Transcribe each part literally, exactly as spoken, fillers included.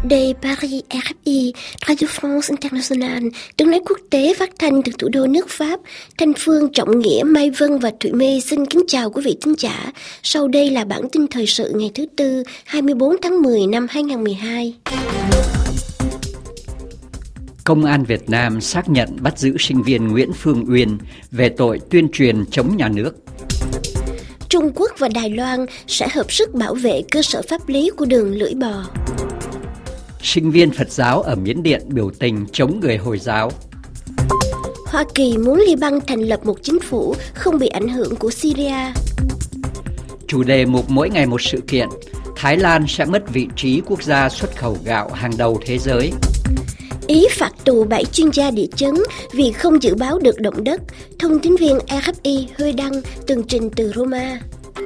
De Paris R F I, Radio France Internationale, tiếng nói quốc tế phát thanh từ thủ đô nước Pháp. Thanh Phương, Trọng Nghĩa, Mai Vân và Thụy Mê xin kính chào quý vị thính giả. Sau đây là bản tin thời sự ngày thứ Tư, hai mươi bốn tháng mười năm hai nghìn không trăm mười hai. Công an Việt Nam xác nhận bắt giữ sinh viên Nguyễn Phương Uyên về tội tuyên truyền chống nhà nước. Trung Quốc và Đài Loan sẽ hợp sức bảo vệ cơ sở pháp lý của đường lưỡi bò. Sinh viên Phật giáo ở Miến Điện biểu tình chống người Hồi giáo. Hoa Kỳ muốn Liban thành lập một chính phủ không bị ảnh hưởng của Syria. Chủ đề mục mỗi ngày một sự kiện, Thái Lan sẽ mất vị trí quốc gia xuất khẩu gạo hàng đầu thế giới. Ý phạt tù bảy chuyên gia địa chấn vì không dự báo được động đất. Thông tín viên R F I Huê Đăng tường trình từ Roma.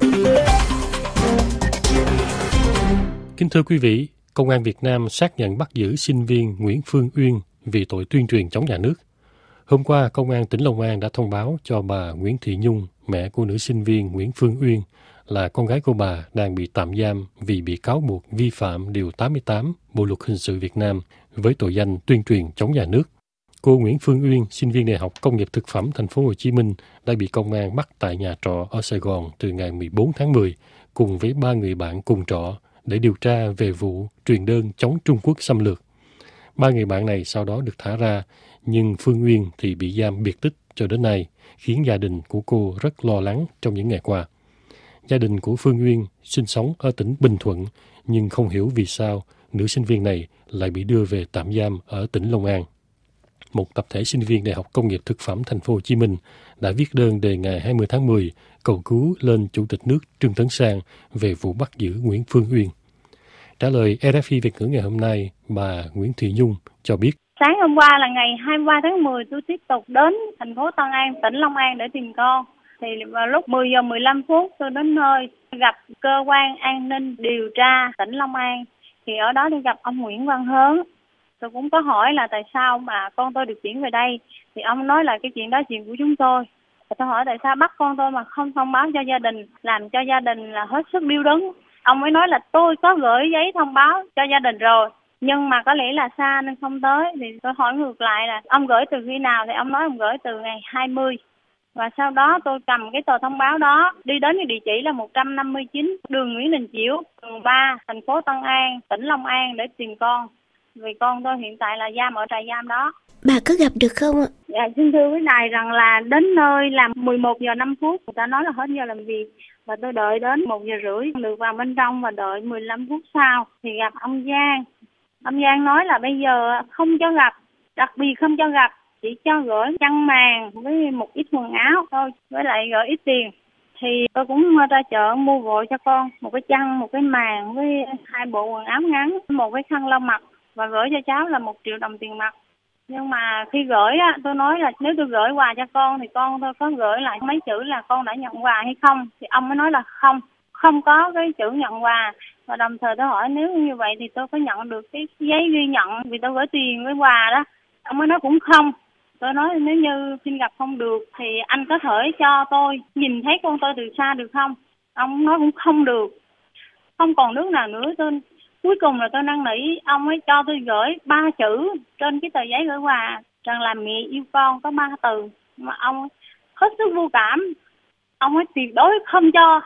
Kính thưa quý vị, Công an Việt Nam xác nhận bắt giữ sinh viên Nguyễn Phương Uyên vì tội tuyên truyền chống nhà nước. Hôm qua, Công an tỉnh Long An đã thông báo cho bà Nguyễn Thị Nhung, mẹ của nữ sinh viên Nguyễn Phương Uyên, là con gái của bà đang bị tạm giam vì bị cáo buộc vi phạm Điều tám mươi tám Bộ Luật Hình sự Việt Nam với tội danh tuyên truyền chống nhà nước. Cô Nguyễn Phương Uyên, sinh viên Đại học Công nghiệp Thực phẩm Thành phố Hồ Chí Minh, đã bị công an bắt tại nhà trọ ở Sài Gòn từ ngày mười bốn tháng mười cùng với ba người bạn cùng trọ để điều tra về vụ truyền đơn chống Trung Quốc xâm lược. Ba người bạn này sau đó được thả ra, nhưng Phương Uyên thì bị giam biệt tích cho đến nay, khiến gia đình của cô rất lo lắng trong những ngày qua. Gia đình của Phương Uyên sinh sống ở tỉnh Bình Thuận, nhưng không hiểu vì sao nữ sinh viên này lại bị đưa về tạm giam ở tỉnh Long An. Một tập thể sinh viên Đại học Công nghiệp Thực phẩm Thành phố Hồ Chí Minh đã viết đơn đề ngày hai mươi tháng mười cầu cứu lên Chủ tịch nước Trương Tấn Sang về vụ bắt giữ Nguyễn Phương Uyên. Trả lời R F I Việt ngữ ngày hôm nay, bà Nguyễn Thị Nhung cho biết. Sáng hôm qua là ngày hai mươi ba tháng mười, tôi tiếp tục đến thành phố Tân An, tỉnh Long An để tìm con. Thì vào lúc mười giờ mười lăm phút tôi đến nơi gặp cơ quan an ninh điều tra tỉnh Long An. Thì ở đó tôi gặp ông Nguyễn Văn Hớn. Tôi cũng có hỏi là tại sao mà con tôi được chuyển về đây. Thì ông nói là cái chuyện đó chuyện của chúng tôi. Và tôi hỏi tại sao bắt con tôi mà không thông báo cho gia đình, làm cho gia đình là hết sức điêu đứng. Ông mới nói là tôi có gửi giấy thông báo cho gia đình rồi, nhưng mà có lẽ là xa nên không tới. Thì tôi hỏi ngược lại là ông gửi từ khi nào, thì ông nói ông gửi từ ngày hai mươi. Và sau đó tôi cầm cái tờ thông báo đó đi đến cái địa chỉ là một trăm năm mươi chín đường Nguyễn Đình Chiểu, phường ba, thành phố Tân An, tỉnh Long An để tìm con. Vì con tôi hiện tại là giam ở trại giam đó. Bà có gặp được không ạ? Dạ, xin thưa với đài rằng là đến nơi làm mười một giờ năm phút, người ta nói là hết giờ làm việc. Và tôi đợi đến một giờ rưỡi được vào bên trong và đợi mười lăm phút sau thì gặp ông Giang. Ông Giang nói là bây giờ không cho gặp, đặc biệt không cho gặp, chỉ cho gửi chăn màn với một ít quần áo thôi, với lại gửi ít tiền. Thì tôi cũng ra chợ mua vội cho con một cái chăn, một cái màn với hai bộ quần áo ngắn, một cái khăn lau mặt và gửi cho cháu là một triệu đồng tiền mặt. Nhưng mà khi gửi á, tôi nói là nếu tôi gửi quà cho con thì con tôi có gửi lại mấy chữ là con đã nhận quà hay không. Thì ông mới nói là không, không có cái chữ nhận quà. Và đồng thời tôi hỏi nếu như vậy thì tôi có nhận được cái giấy ghi nhận vì tôi gửi tiền với quà đó. Ông mới nói cũng không. Tôi nói nếu như xin gặp không được thì anh có thể cho tôi nhìn thấy con tôi từ xa được không? Ông nói cũng không được. Không còn nước nào nữa. Tôi cuối cùng là tôi năn nỉ ông ấy cho tôi gửi ba chữ trên cái tờ giấy gửi quà rằng là mẹ yêu con, có ba từ. Mà ông hết sức vô cảm. Ông ấy tuyệt đối không cho.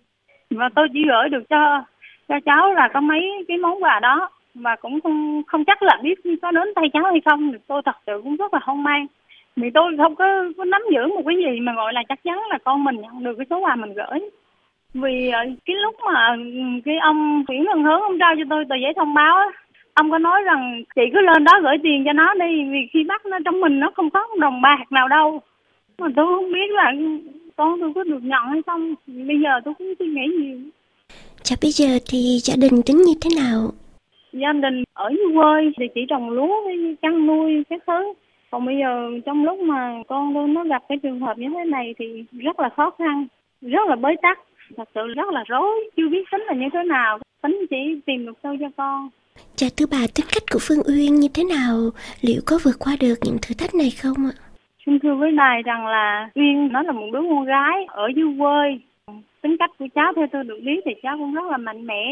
Và tôi chỉ gửi được cho cho cháu là có mấy cái món quà đó. Và cũng không không chắc là biết có đến tay cháu hay không. Thì tôi thật sự cũng rất là hoang mang. Vì tôi không có, có nắm giữ một cái gì mà gọi là chắc chắn là con mình nhận được cái số quà mình gửi. Vì cái lúc mà cái ông Nguyễn Văn Hớn ông trao cho tôi tờ giấy thông báo á, ông có nói rằng chị cứ lên đó gửi tiền cho nó đi, vì khi bắt nó trong mình nó không có đồng bạc nào đâu. Mà tôi không biết là con tôi có được nhận hay không. Bây giờ tôi cũng suy nghĩ nhiều. Chà, bây giờ thì gia đình tính như thế nào? Gia đình ở dưới quê thì chỉ trồng lúa với chăn nuôi các thứ. Còn bây giờ trong lúc mà con tôi nó gặp cái trường hợp như thế này thì rất là khó khăn, rất là bế tắc. Thật sự rất là rối, chưa biết tính là như thế nào. Tính chỉ tìm được đâu cho con. Chà, thưa bà, tính cách của Phương Uyên như thế nào? Liệu có vượt qua được những thử thách này không ạ? Xin thưa với đài rằng là Uyên nó là một đứa con gái ở dưới quê. Tính cách của cháu theo tôi được biết thì cháu cũng rất là mạnh mẽ.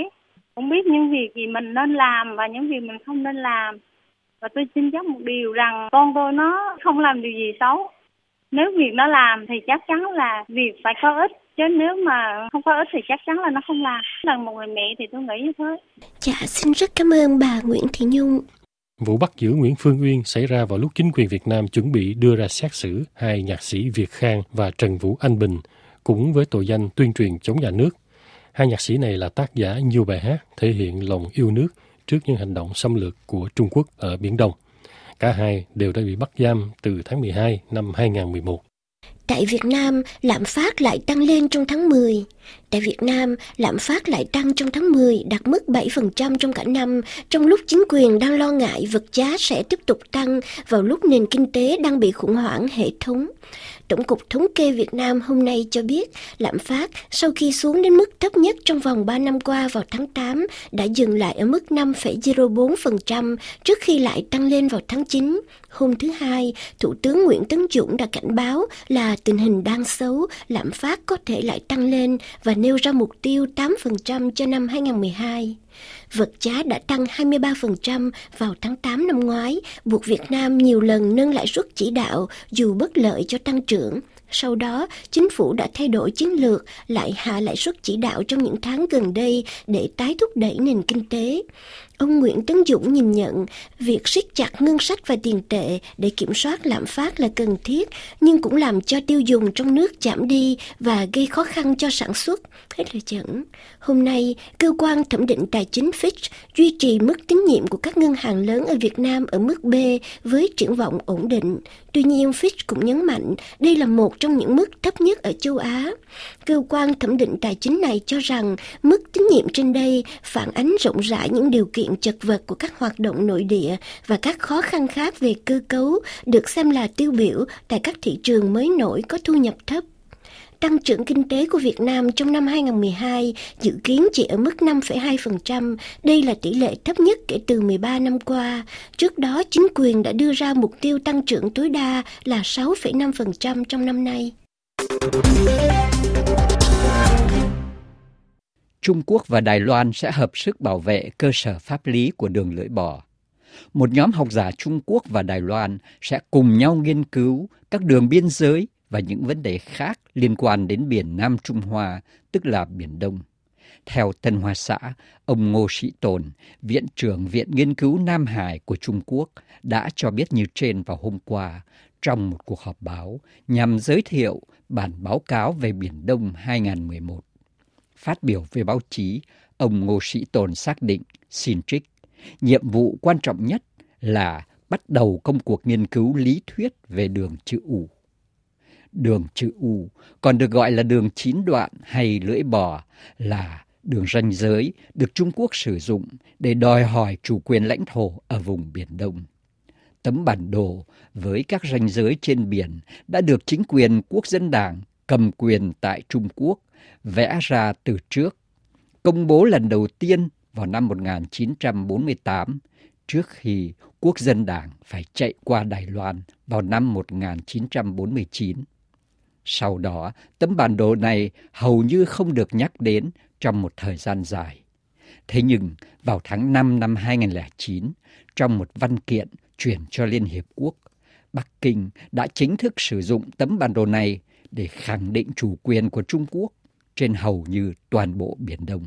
cũng biết những việc gì mình nên làm và những việc mình không nên làm. Và tôi xin chắc một điều rằng con tôi nó không làm điều gì xấu. Nếu việc nó làm thì chắc chắn là việc phải có ích. Chứ nếu mà không có ích thì chắc chắn là nó không làm. Là một người mẹ thì tôi nghĩ như thế. Dạ, xin rất cảm ơn bà Nguyễn Thị Nhung. Vụ bắt giữ Nguyễn Phương Uyên xảy ra vào lúc chính quyền Việt Nam chuẩn bị đưa ra xét xử hai nhạc sĩ Việt Khang và Trần Vũ Anh Bình, cũng với tội danh tuyên truyền chống nhà nước. Hai nhạc sĩ này là tác giả nhiều bài hát thể hiện lòng yêu nước trước những hành động xâm lược của Trung Quốc ở Biển Đông. Cả hai đều đã bị bắt giam từ tháng mười hai năm hai không một một. Tại Việt Nam, lạm phát lại tăng lên trong tháng mười. Tại Việt Nam, lạm phát lại tăng trong tháng mười, đạt mức bảy phần trăm trong cả năm, trong lúc chính quyền đang lo ngại vật giá sẽ tiếp tục tăng vào lúc nền kinh tế đang bị khủng hoảng hệ thống. Tổng cục Thống kê Việt Nam hôm nay cho biết lạm phát sau khi xuống đến mức thấp nhất trong vòng ba năm qua vào tháng tám đã dừng lại ở mức năm phẩy không bốn phần trăm trước khi lại tăng lên vào tháng chín. Hôm thứ Hai, Thủ tướng Nguyễn Tấn Dũng đã cảnh báo là tình hình đang xấu, lạm phát có thể lại tăng lên và nêu ra mục tiêu tám phần trăm cho năm hai không một hai. Vật giá đã tăng hai mươi ba phần trăm vào tháng tám năm ngoái, buộc Việt Nam nhiều lần nâng lãi suất chỉ đạo dù bất lợi cho tăng trưởng. Sau đó, chính phủ đã thay đổi chiến lược, lại hạ lãi suất chỉ đạo trong những tháng gần đây để tái thúc đẩy nền kinh tế. Ông Nguyễn Tấn Dũng nhìn nhận việc siết chặt ngân sách và tiền tệ để kiểm soát lạm phát là cần thiết, nhưng cũng làm cho tiêu dùng trong nước giảm đi và gây khó khăn cho sản xuất. Hết lời dẫn. Hôm nay, cơ quan thẩm định tài chính Fitch duy trì mức tín nhiệm của các ngân hàng lớn ở Việt Nam ở mức B với triển vọng ổn định. Tuy nhiên, Fitch cũng nhấn mạnh đây là một trong những mức thấp nhất ở châu Á. Cơ quan thẩm định tài chính này cho rằng mức tín nhiệm trên đây phản ánh rộng rãi những điều kiện chật vật của các hoạt động nội địa và các khó khăn khác về cơ cấu được xem là tiêu biểu tại các thị trường mới nổi có thu nhập thấp. Tăng trưởng kinh tế của Việt Nam trong năm hai không một hai dự kiến chỉ ở mức năm phẩy hai phần trăm. Đây là tỷ lệ thấp nhất kể từ mười ba năm qua. Trước đó, chính quyền đã đưa ra mục tiêu tăng trưởng tối đa là sáu phẩy năm phần trăm trong năm nay. Trung Quốc và Đài Loan sẽ hợp sức bảo vệ cơ sở pháp lý của đường lưỡi bò. Một nhóm học giả Trung Quốc và Đài Loan sẽ cùng nhau nghiên cứu các đường biên giới và những vấn đề khác liên quan đến biển Nam Trung Hoa, tức là Biển Đông. Theo Tân Hoa Xã, ông Ngô Sĩ Tồn, Viện trưởng Viện Nghiên cứu Nam Hải của Trung Quốc, đã cho biết như trên vào hôm qua trong một cuộc họp báo nhằm giới thiệu bản báo cáo về Biển Đông hai không một một. Phát biểu về báo chí, ông Ngô Sĩ Tồn xác định, xin trích, nhiệm vụ quan trọng nhất là bắt đầu công cuộc nghiên cứu lý thuyết về đường chữ U. Đường chữ U, còn được gọi là đường chín đoạn hay lưỡi bò, là đường ranh giới được Trung Quốc sử dụng để đòi hỏi chủ quyền lãnh thổ ở vùng Biển Đông. Tấm bản đồ với các ranh giới trên biển đã được chính quyền Quốc dân Đảng cầm quyền tại Trung Quốc vẽ ra từ trước, công bố lần đầu tiên vào năm một nghìn chín trăm bốn mươi tám, trước khi Quốc dân Đảng phải chạy qua Đài Loan vào năm một nghìn chín trăm bốn mươi chín. Sau đó, tấm bản đồ này hầu như không được nhắc đến trong một thời gian dài. Thế nhưng, vào tháng năm năm hai không không chín, trong một văn kiện chuyển cho Liên Hiệp Quốc, Bắc Kinh đã chính thức sử dụng tấm bản đồ này để khẳng định chủ quyền của Trung Quốc trên hầu như toàn bộ Biển Đông.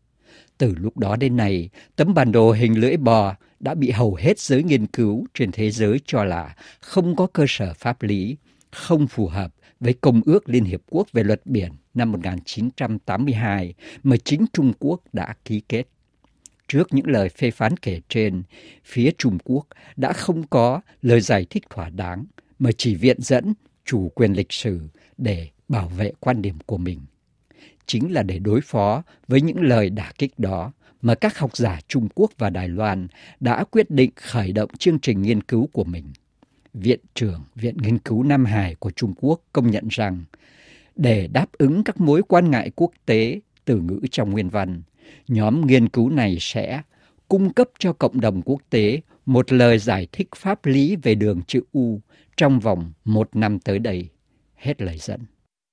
Từ lúc đó đến nay, tấm bản đồ hình lưỡi bò đã bị hầu hết giới nghiên cứu trên thế giới cho là không có cơ sở pháp lý, không phù hợp với Công ước Liên Hiệp Quốc về luật biển năm một nghìn chín trăm tám mươi hai mà chính Trung Quốc đã ký kết. Trước những lời phê phán kể trên, phía Trung Quốc đã không có lời giải thích thỏa đáng mà chỉ viện dẫn chủ quyền lịch sử để bảo vệ quan điểm của mình. Chính là để đối phó với những lời đả kích đó mà các học giả Trung Quốc và Đài Loan đã quyết định khởi động chương trình nghiên cứu của mình. Viện trưởng Viện Nghiên cứu Nam Hải của Trung Quốc công nhận rằng để đáp ứng các mối quan ngại quốc tế từ ngữ trong nguyên văn, nhóm nghiên cứu này sẽ cung cấp cho cộng đồng quốc tế một lời giải thích pháp lý về đường chữ U trong vòng một năm tới đây. Hết lời dẫn.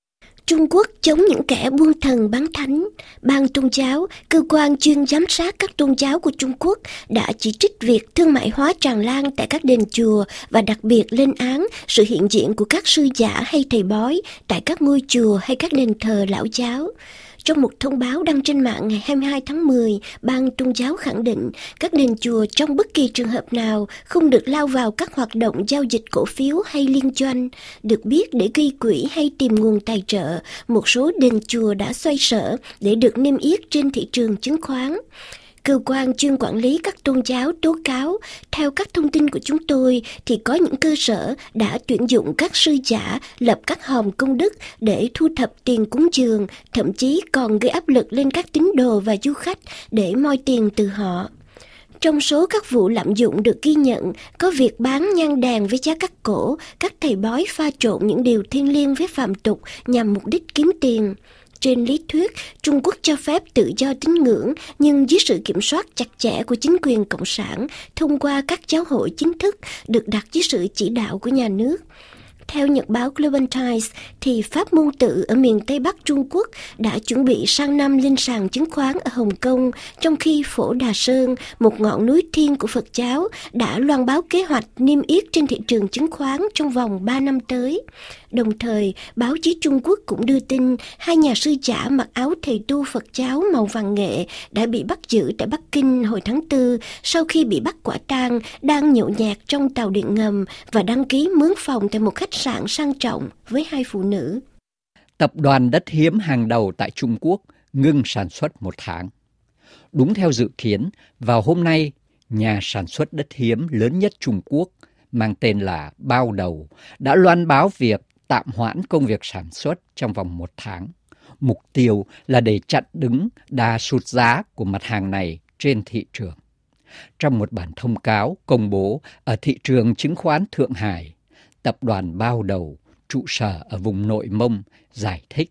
Trung Quốc chống những kẻ buôn thần bán thánh. Ban tôn giáo, cơ quan chuyên giám sát các tôn giáo của Trung Quốc đã chỉ trích việc thương mại hóa tràn lan tại các đền chùa và đặc biệt lên án sự hiện diện của các sư giả hay thầy bói tại các ngôi chùa hay các đền thờ lão giáo. Trong một thông báo đăng trên mạng ngày hai mươi hai tháng mười, Ban tôn giáo khẳng định các đền chùa trong bất kỳ trường hợp nào không được lao vào các hoạt động giao dịch cổ phiếu hay liên doanh. Được biết, để gây quỹ hay tìm nguồn tài trợ, một số đền chùa đã xoay sở để được niêm yết trên thị trường chứng khoán. Cơ quan chuyên quản lý các tôn giáo tố cáo, theo các thông tin của chúng tôi thì có những cơ sở đã tuyển dụng các sư giả lập các hòm công đức để thu thập tiền cúng dường, thậm chí còn gây áp lực lên các tín đồ và du khách để moi tiền từ họ. Trong số các vụ lạm dụng được ghi nhận có việc bán nhang đèn với giá cắt cổ, các thầy bói pha trộn những điều thiêng liêng với phàm tục nhằm mục đích kiếm tiền. Trên lý thuyết, Trung Quốc cho phép tự do tín ngưỡng, nhưng dưới sự kiểm soát chặt chẽ của chính quyền cộng sản thông qua các giáo hội chính thức được đặt dưới sự chỉ đạo của nhà nước. Theo nhật báo Global Times, thì pháp môn tự ở miền Tây Bắc Trung Quốc đã chuẩn bị sang năm lên sàn chứng khoán ở Hồng Kông, trong khi Phổ Đà Sơn, một ngọn núi thiên của Phật giáo, đã loan báo kế hoạch niêm yết trên thị trường chứng khoán trong vòng ba năm tới. Đồng thời, báo chí Trung Quốc cũng đưa tin hai nhà sư giả mặc áo thầy tu Phật giáo màu vàng nghệ đã bị bắt giữ tại Bắc Kinh hồi tháng tư sau khi bị bắt quả tang đang nhậu nhẹt trong tàu điện ngầm và đăng ký mướn phòng tại một khách sạn sang trọng với hai phụ nữ. Tập đoàn đất hiếm hàng đầu tại Trung Quốc ngưng sản xuất một tháng. Đúng theo dự kiến, vào hôm nay, nhà sản xuất đất hiếm lớn nhất Trung Quốc mang tên là Bao Đầu đã loan báo việc tạm hoãn công việc sản xuất trong vòng một tháng. Mục tiêu là để chặn đứng đà sụt giá của mặt hàng này trên thị trường. Trong một bản thông cáo công bố ở thị trường chứng khoán Thượng Hải, tập đoàn Bao Đầu, trụ sở ở vùng Nội Mông, giải thích.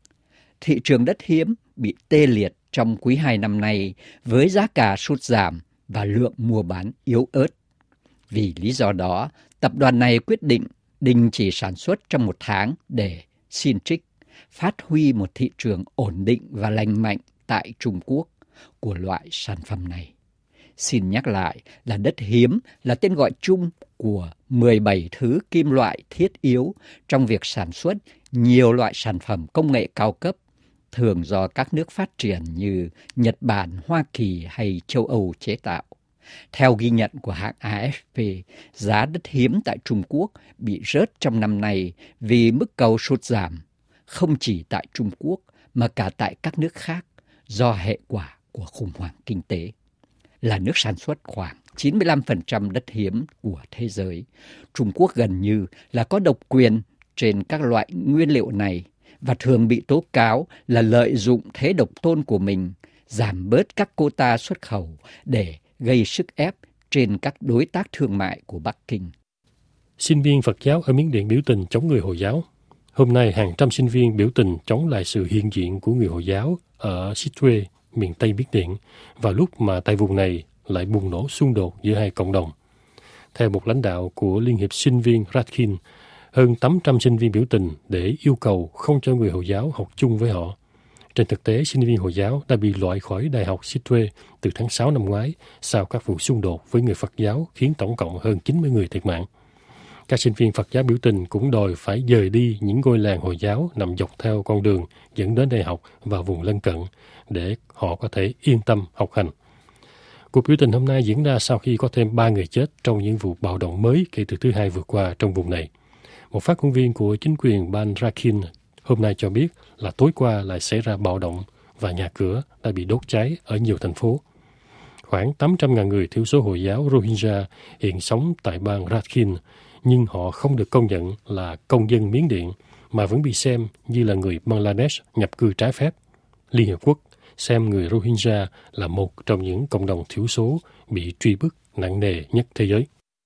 Thị trường đất hiếm bị tê liệt trong quý hai năm nay với giá cả sụt giảm và lượng mua bán yếu ớt. Vì lý do đó, tập đoàn này quyết định đình chỉ sản xuất trong một tháng để xin trích, phát huy một thị trường ổn định và lành mạnh tại Trung Quốc của loại sản phẩm này. Xin nhắc lại là đất hiếm là tên gọi chung của mười bảy thứ kim loại thiết yếu trong việc sản xuất nhiều loại sản phẩm công nghệ cao cấp, thường do các nước phát triển như Nhật Bản, Hoa Kỳ hay châu Âu chế tạo. Theo ghi nhận của hãng a ép pê, giá đất hiếm tại Trung Quốc bị rớt trong năm nay vì mức cầu sụt giảm, không chỉ tại Trung Quốc mà cả tại các nước khác do hệ quả của khủng hoảng kinh tế. Là nước sản xuất khoảng chín mươi lăm phần trăm đất hiếm của thế giới, Trung Quốc gần như là có độc quyền trên các loại nguyên liệu này và thường bị tố cáo là lợi dụng thế độc tôn của mình, giảm bớt các quota xuất khẩu để gây sức ép trên các đối tác thương mại của Bắc Kinh. Sinh viên Phật giáo ở Miến Điện biểu tình chống người Hồi giáo. Hôm nay, hàng trăm sinh viên biểu tình chống lại sự hiện diện của người Hồi giáo ở Sittwe, miền Tây Miến Điện, vào lúc mà tại vùng này lại bùng nổ xung đột giữa hai cộng đồng. Theo một lãnh đạo của Liên hiệp sinh viên Rakhine, hơn tám trăm sinh viên biểu tình để yêu cầu không cho người Hồi giáo học chung với họ. Trên thực tế, sinh viên Hồi giáo đã bị loại khỏi Đại học Sittwe từ tháng sáu năm ngoái sau các vụ xung đột với người Phật giáo khiến tổng cộng hơn chín mươi người thiệt mạng. Các sinh viên Phật giáo biểu tình cũng đòi phải dời đi những ngôi làng Hồi giáo nằm dọc theo con đường dẫn đến đại học và vùng lân cận để họ có thể yên tâm học hành. Cuộc biểu tình hôm nay diễn ra sau khi có thêm ba người chết trong những vụ bạo động mới kể từ thứ Hai vừa qua trong vùng này. Một phát ngôn viên của chính quyền bang Rakhine hôm nay cho biết là tối qua lại xảy ra bạo động và nhà cửa đã bị đốt cháy ở nhiều thành phố. Khoảng tám trăm nghìn người thiểu số Hồi giáo Rohingya hiện sống tại bang Rakhine, nhưng họ không được công nhận là công dân Miến Điện mà vẫn bị xem như là người Bangladesh nhập cư trái phép. Liên Hiệp Quốc xem người Rohingya là một trong những cộng đồng thiểu số bị truy bức nặng nề nhất thế giới.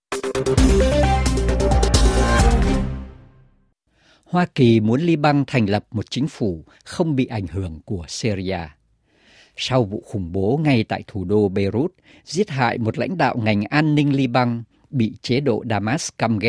Hoa Kỳ muốn Liban thành lập một chính phủ không bị ảnh hưởng của Syria. Sau vụ khủng bố ngay tại thủ đô Beirut, giết hại một lãnh đạo ngành an ninh Liban bị chế độ Damas căm ghét,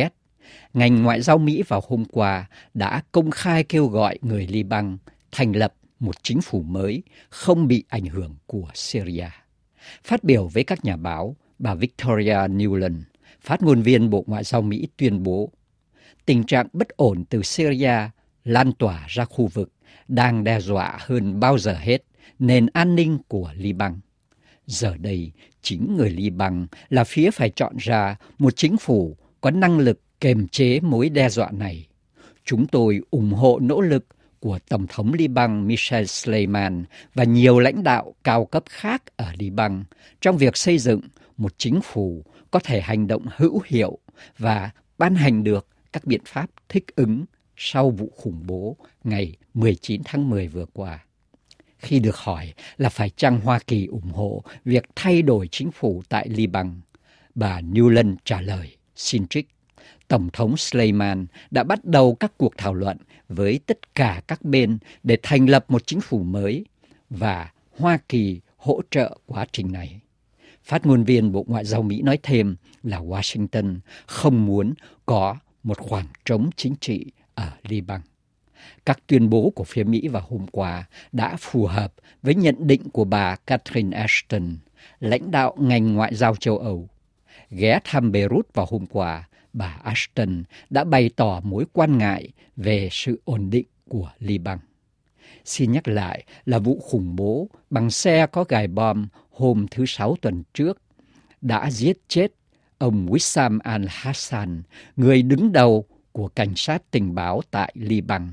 Ngành ngoại giao Mỹ vào hôm qua đã công khai kêu gọi người Liban thành lập một chính phủ mới không bị ảnh hưởng của Syria. Phát biểu với các nhà báo, bà Victoria Nuland, phát ngôn viên Bộ Ngoại giao Mỹ tuyên bố, tình trạng bất ổn từ Syria lan tỏa ra khu vực đang đe dọa hơn bao giờ hết nền an ninh của Liban. Giờ đây, chính người Liban là phía phải chọn ra một chính phủ có năng lực kiềm chế mối đe dọa này. Chúng tôi ủng hộ nỗ lực của Tổng thống Liban Michel Sleiman và nhiều lãnh đạo cao cấp khác ở Liban trong việc xây dựng một chính phủ có thể hành động hữu hiệu và ban hành được các biện pháp thích ứng sau vụ khủng bố ngày mười chín tháng mười vừa qua. Khi được hỏi là phải chăng Hoa Kỳ ủng hộ việc thay đổi chính phủ tại Liban, bà Nuland trả lời, xin trích, Tổng thống Sleiman đã bắt đầu các cuộc thảo luận với tất cả các bên để thành lập một chính phủ mới và Hoa Kỳ hỗ trợ quá trình này. Phát ngôn viên Bộ Ngoại giao Mỹ nói thêm là Washington không muốn có một khoảng trống chính trị ở Liban. Các tuyên bố của phía Mỹ vào hôm qua đã phù hợp với nhận định của bà Catherine Ashton, lãnh đạo ngành ngoại giao châu Âu. Ghé thăm Beirut vào hôm qua, bà Ashton đã bày tỏ mối quan ngại về sự ổn định của Liban. Xin nhắc lại là vụ khủng bố bằng xe có gài bom hôm thứ Sáu tuần trước đã giết chết ông Wissam al-Hassan, người đứng đầu của cảnh sát tình báo tại Liban.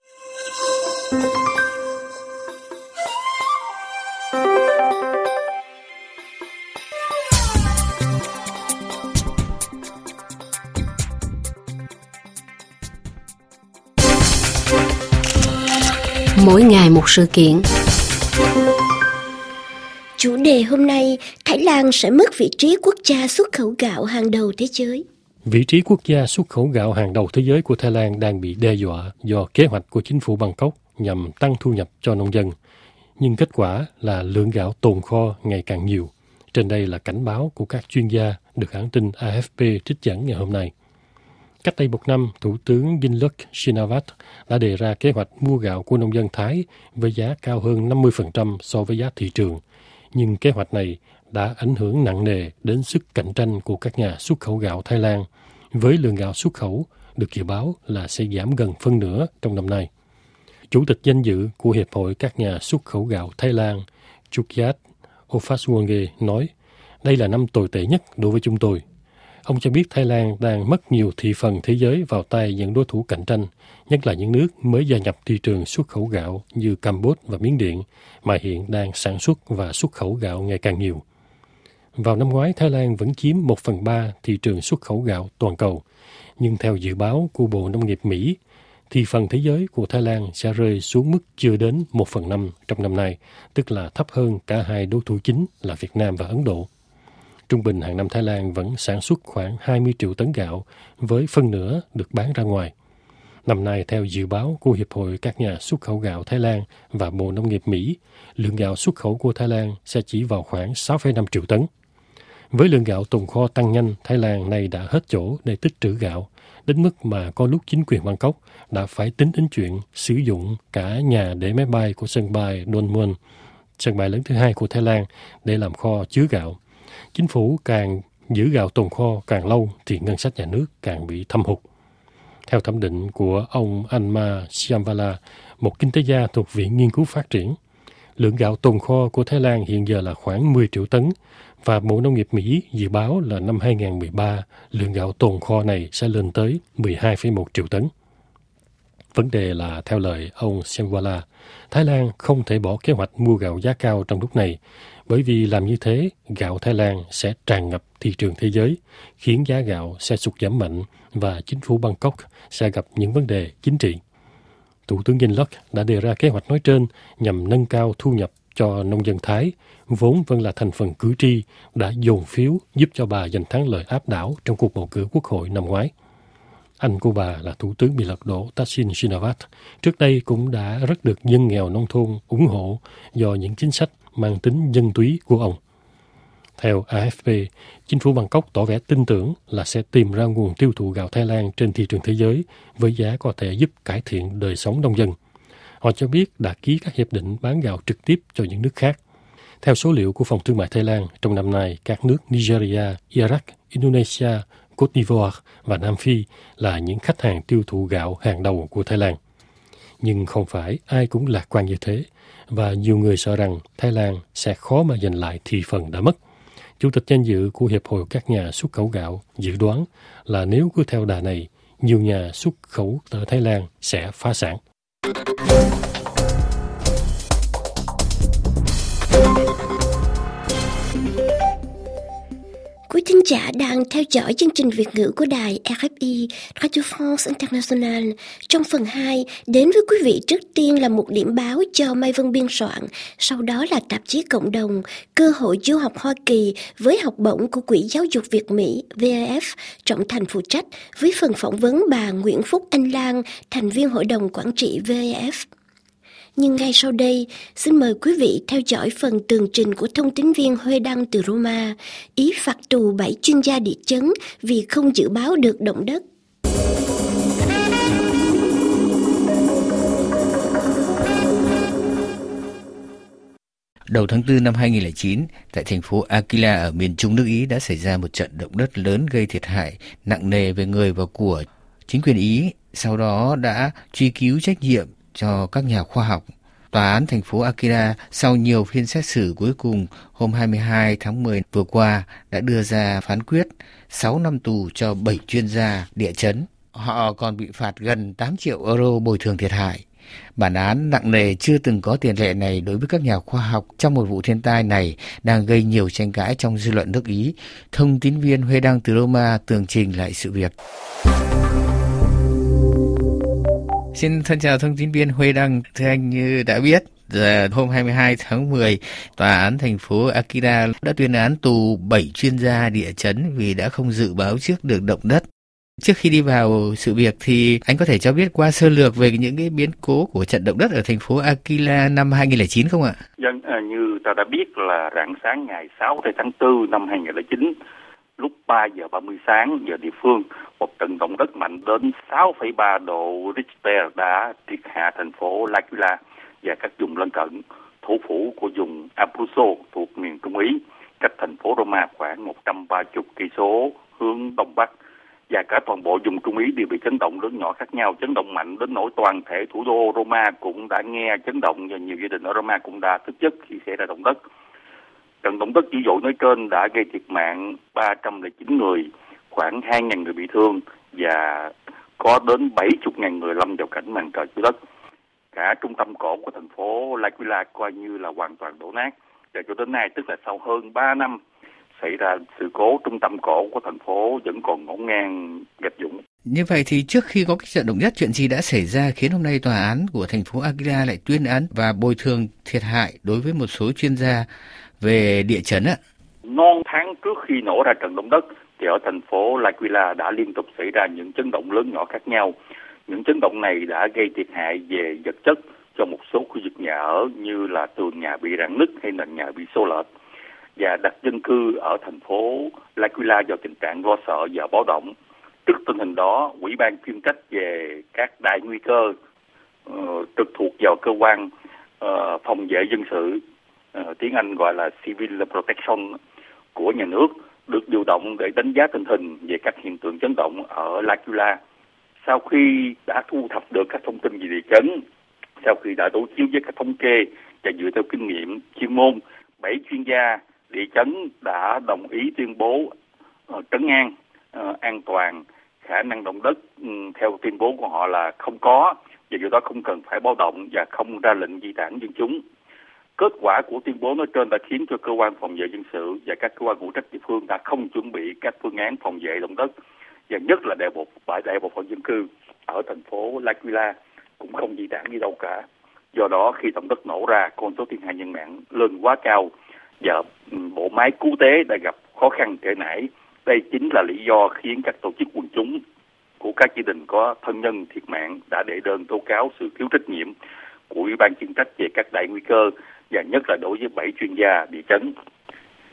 Mỗi ngày một sự kiện. Chủ đề hôm nay, Thái Lan sẽ mất vị trí quốc gia xuất khẩu gạo hàng đầu thế giới. Vị trí quốc gia xuất khẩu gạo hàng đầu thế giới của Thái Lan đang bị đe dọa do kế hoạch của chính phủ Bangkok nhằm tăng thu nhập cho nông dân. Nhưng kết quả là lượng gạo tồn kho ngày càng nhiều. Trên đây là cảnh báo của các chuyên gia được hãng tin a ép pê trích dẫn ngày hôm nay. Cách đây một năm, Thủ tướng Yingluck Shinawatra đã đề ra kế hoạch mua gạo của nông dân Thái với giá cao hơn năm mươi phần trăm so với giá thị trường. Nhưng kế hoạch này đã ảnh hưởng nặng nề đến sức cạnh tranh của các nhà xuất khẩu gạo Thái Lan, với lượng gạo xuất khẩu được dự báo là sẽ giảm gần phân nửa trong năm nay. Chủ tịch danh dự của Hiệp hội các nhà xuất khẩu gạo Thái Lan, Chukyat Ofaswonge nói, đây là năm tồi tệ nhất đối với chúng tôi. Ông cho biết Thái Lan đang mất nhiều thị phần thế giới vào tay những đối thủ cạnh tranh, nhất là những nước mới gia nhập thị trường xuất khẩu gạo như Campuchia và Miến Điện, mà hiện đang sản xuất và xuất khẩu gạo ngày càng nhiều. Vào năm ngoái, Thái Lan vẫn chiếm một phần ba thị trường xuất khẩu gạo toàn cầu, nhưng theo dự báo của Bộ Nông nghiệp Mỹ, thị phần thế giới của Thái Lan sẽ rơi xuống mức chưa đến một phần năm trong năm nay, tức là thấp hơn cả hai đối thủ chính là Việt Nam và Ấn Độ. Trung bình hàng năm Thái Lan vẫn sản xuất khoảng hai mươi triệu tấn gạo, với phân nửa được bán ra ngoài. Năm nay, theo dự báo của Hiệp hội các nhà xuất khẩu gạo Thái Lan và Bộ Nông nghiệp Mỹ, lượng gạo xuất khẩu của Thái Lan sẽ chỉ vào khoảng sáu phẩy năm triệu tấn. Với lượng gạo tồn kho tăng nhanh, Thái Lan này đã hết chỗ để tích trữ gạo, đến mức mà có lúc chính quyền Bangkok đã phải tính đến chuyện sử dụng cả nhà để máy bay của sân bay Don Mueang, sân bay lớn thứ hai của Thái Lan, để làm kho chứa gạo. Chính phủ càng giữ gạo tồn kho càng lâu thì ngân sách nhà nước càng bị thâm hụt. Theo thẩm định của ông Anma Siamvala, một kinh tế gia thuộc Viện Nghiên cứu Phát triển, lượng gạo tồn kho của Thái Lan hiện giờ là khoảng mười triệu tấn, và Bộ Nông nghiệp Mỹ dự báo là năm hai không một ba, lượng gạo tồn kho này sẽ lên tới mười hai phẩy một triệu tấn. Vấn đề là, theo lời ông Siamvala, Thái Lan không thể bỏ kế hoạch mua gạo giá cao trong lúc này, bởi vì làm như thế, gạo Thái Lan sẽ tràn ngập thị trường thế giới, khiến giá gạo sẽ sụt giảm mạnh và chính phủ Bangkok sẽ gặp những vấn đề chính trị. Thủ tướng Yingluck đã đề ra kế hoạch nói trên nhằm nâng cao thu nhập cho nông dân Thái, vốn vẫn là thành phần cử tri đã dồn phiếu giúp cho bà giành thắng lợi áp đảo trong cuộc bầu cử quốc hội năm ngoái. Anh của bà là Thủ tướng bị lật đổ Thaksin Shinawatra, trước đây cũng đã rất được dân nghèo nông thôn ủng hộ do những chính sách mang tính dân túy của ông. Theo a ép pê, chính phủ Bangkok tỏ vẻ tin tưởng là sẽ tìm ra nguồn tiêu thụ gạo Thái Lan trên thị trường thế giới với giá có thể giúp cải thiện đời sống nông dân. Họ cho biết đã ký các hiệp định bán gạo trực tiếp cho những nước khác. Theo số liệu của Phòng Thương mại Thái Lan, trong năm nay, các nước Nigeria, Iraq, Indonesia, Côte d'Ivoire và Nam Phi là những khách hàng tiêu thụ gạo hàng đầu của Thái Lan. Nhưng không phải ai cũng lạc quan như thế, và nhiều người sợ rằng Thái Lan sẽ khó mà giành lại thị phần đã mất. Chủ tịch danh dự của Hiệp hội các nhà xuất khẩu gạo dự đoán là nếu cứ theo đà này, nhiều nhà xuất khẩu ở Thái Lan sẽ phá sản. Quý thính giả đang theo dõi chương trình Việt ngữ của đài rờ ép i, Radio France International. Trong phần hai, đến với quý vị trước tiên là một điểm báo cho Mai Vân biên soạn, sau đó là tạp chí Cộng đồng, cơ hội du học Hoa Kỳ với học bổng của Quỹ Giáo dục Việt Mỹ vê a ép, Trọng Thành phụ trách, với phần phỏng vấn bà Nguyễn Phúc Anh Lan, thành viên Hội đồng Quản trị vê a ép. Nhưng ngay sau đây, xin mời quý vị theo dõi phần tường trình của thông tín viên Huê Đăng từ Roma, Ý phạt tù bảy chuyên gia địa chấn vì không dự báo được động đất. Đầu tháng tư năm hai nghìn không trăm lẻ chín, tại thành phố Aquila ở miền trung nước Ý đã xảy ra một trận động đất lớn gây thiệt hại nặng nề về người và của. Chính quyền Ý sau đó đã truy cứu trách nhiệm cho các nhà khoa học. Tòa án thành phố Aquila sau nhiều phiên xét xử cuối cùng hôm hai mươi hai tháng mười vừa qua đã đưa ra phán quyết sáu năm tù cho bảy chuyên gia địa chấn. Họ còn bị phạt gần tám triệu euro bồi thường thiệt hại. Bản án nặng nề chưa từng có tiền lệ này đối với các nhà khoa học trong một vụ thiên tai này đang gây nhiều tranh cãi trong dư luận nước Ý. Thông tín viên Huê Đăng từ Roma tường trình lại sự việc. Xin thân chào thông tín viên Huê Đăng. Thưa anh, như đã biết, hôm hai mươi hai tháng mười, Tòa án thành phố Aquila đã tuyên án tù bảy chuyên gia địa chấn vì đã không dự báo trước được động đất. Trước khi đi vào sự việc thì anh có thể cho biết qua sơ lược về những cái biến cố của trận động đất ở thành phố Aquila năm hai nghìn không trăm lẻ chín không ạ? Dân, à, như ta đã biết là rạng sáng ngày sáu tháng tư năm hai nghìn không trăm lẻ chín, lúc ba giờ ba mươi sáng giờ địa phương, một trận động đất mạnh đến sáu phẩy ba độ Richter đã triệt hạ thành phố L'Aquila và các vùng lân cận. Thủ phủ của vùng Abruzzo thuộc miền Trung Ý, cách thành phố Roma khoảng một trăm ba mươi cây số hướng đông bắc, và cả toàn bộ vùng Trung Ý đều bị chấn động lớn nhỏ khác nhau, chấn động mạnh đến nỗi toàn thể thủ đô Roma cũng đã nghe chấn động và nhiều gia đình ở Roma cũng đã thức giấc khi xảy ra động đất. Trận động đất dữ dội nói trên đã gây thiệt mạng ba trăm lẻ chín người, khoảng hai nghìn người bị thương và có đến bảy mươi nghìn người lâm vào cảnh màn trời chiếu đất. Cả trung tâm cổ của thành phố L'Aquila coi như là hoàn toàn đổ nát. Và cho đến nay, tức là sau hơn ba năm xảy ra sự cố, trung tâm cổ của thành phố vẫn còn ngổn ngang gạch vụn. Như vậy thì trước khi có cái trận động đất, chuyện gì đã xảy ra khiến hôm nay tòa án của thành phố Aquila lại tuyên án và bồi thường thiệt hại đối với một số chuyên gia về địa chấn ạ? Non tháng trước khi nổ ra trận động đất thì ở thành phố L'Aquila đã liên tục xảy ra những chấn động lớn nhỏ khác nhau. Những chấn động này đã gây thiệt hại về vật chất cho một số khu vực nhà ở như là tường nhà bị rạn nứt hay nền nhà bị xô lệch. Và đặt dân cư ở thành phố L'Aquila vào tình trạng lo sợ và báo động. Trước tình hình đó, Ủy ban chuyên trách về các đại nguy cơ uh, trực thuộc vào cơ quan uh, phòng vệ dân sự, uh, tiếng Anh gọi là Civil Protection của nhà nước, được điều động để đánh giá tình hình về các hiện tượng chấn động ở L'Aquila. Sau khi đã thu thập được các thông tin về địa chấn, sau khi đã đối chiếu với các thống kê và dựa theo kinh nghiệm chuyên môn, bảy chuyên gia địa chấn đã đồng ý tuyên bố uh, trấn an, uh, an toàn, khả năng động đất um, theo tuyên bố của họ là không có, và do đó không cần phải báo động và không ra lệnh di tản dân chúng. Kết quả của tuyên bố nói trên đã khiến cho cơ quan phòng vệ dân sự và các cơ quan phụ trách địa phương đã không chuẩn bị các phương án phòng vệ động đất, và nhất là đại bộ bãi đại bộ phận dân cư ở thành phố L'Aquila cũng không di tản đi đâu cả. Do đó khi động đất nổ ra, con số thiệt hại nhân mạng lên quá cao và bộ máy cứu tế đã gặp khó khăn kể nãy. Đây chính là lý do khiến các tổ chức quần chúng của các gia đình có thân nhân thiệt mạng đã đệ đơn tố cáo sự thiếu trách nhiệm của Ủy ban chuyên trách về các đại nguy cơ, và nhất là đối với bảy chuyên gia địa chấn.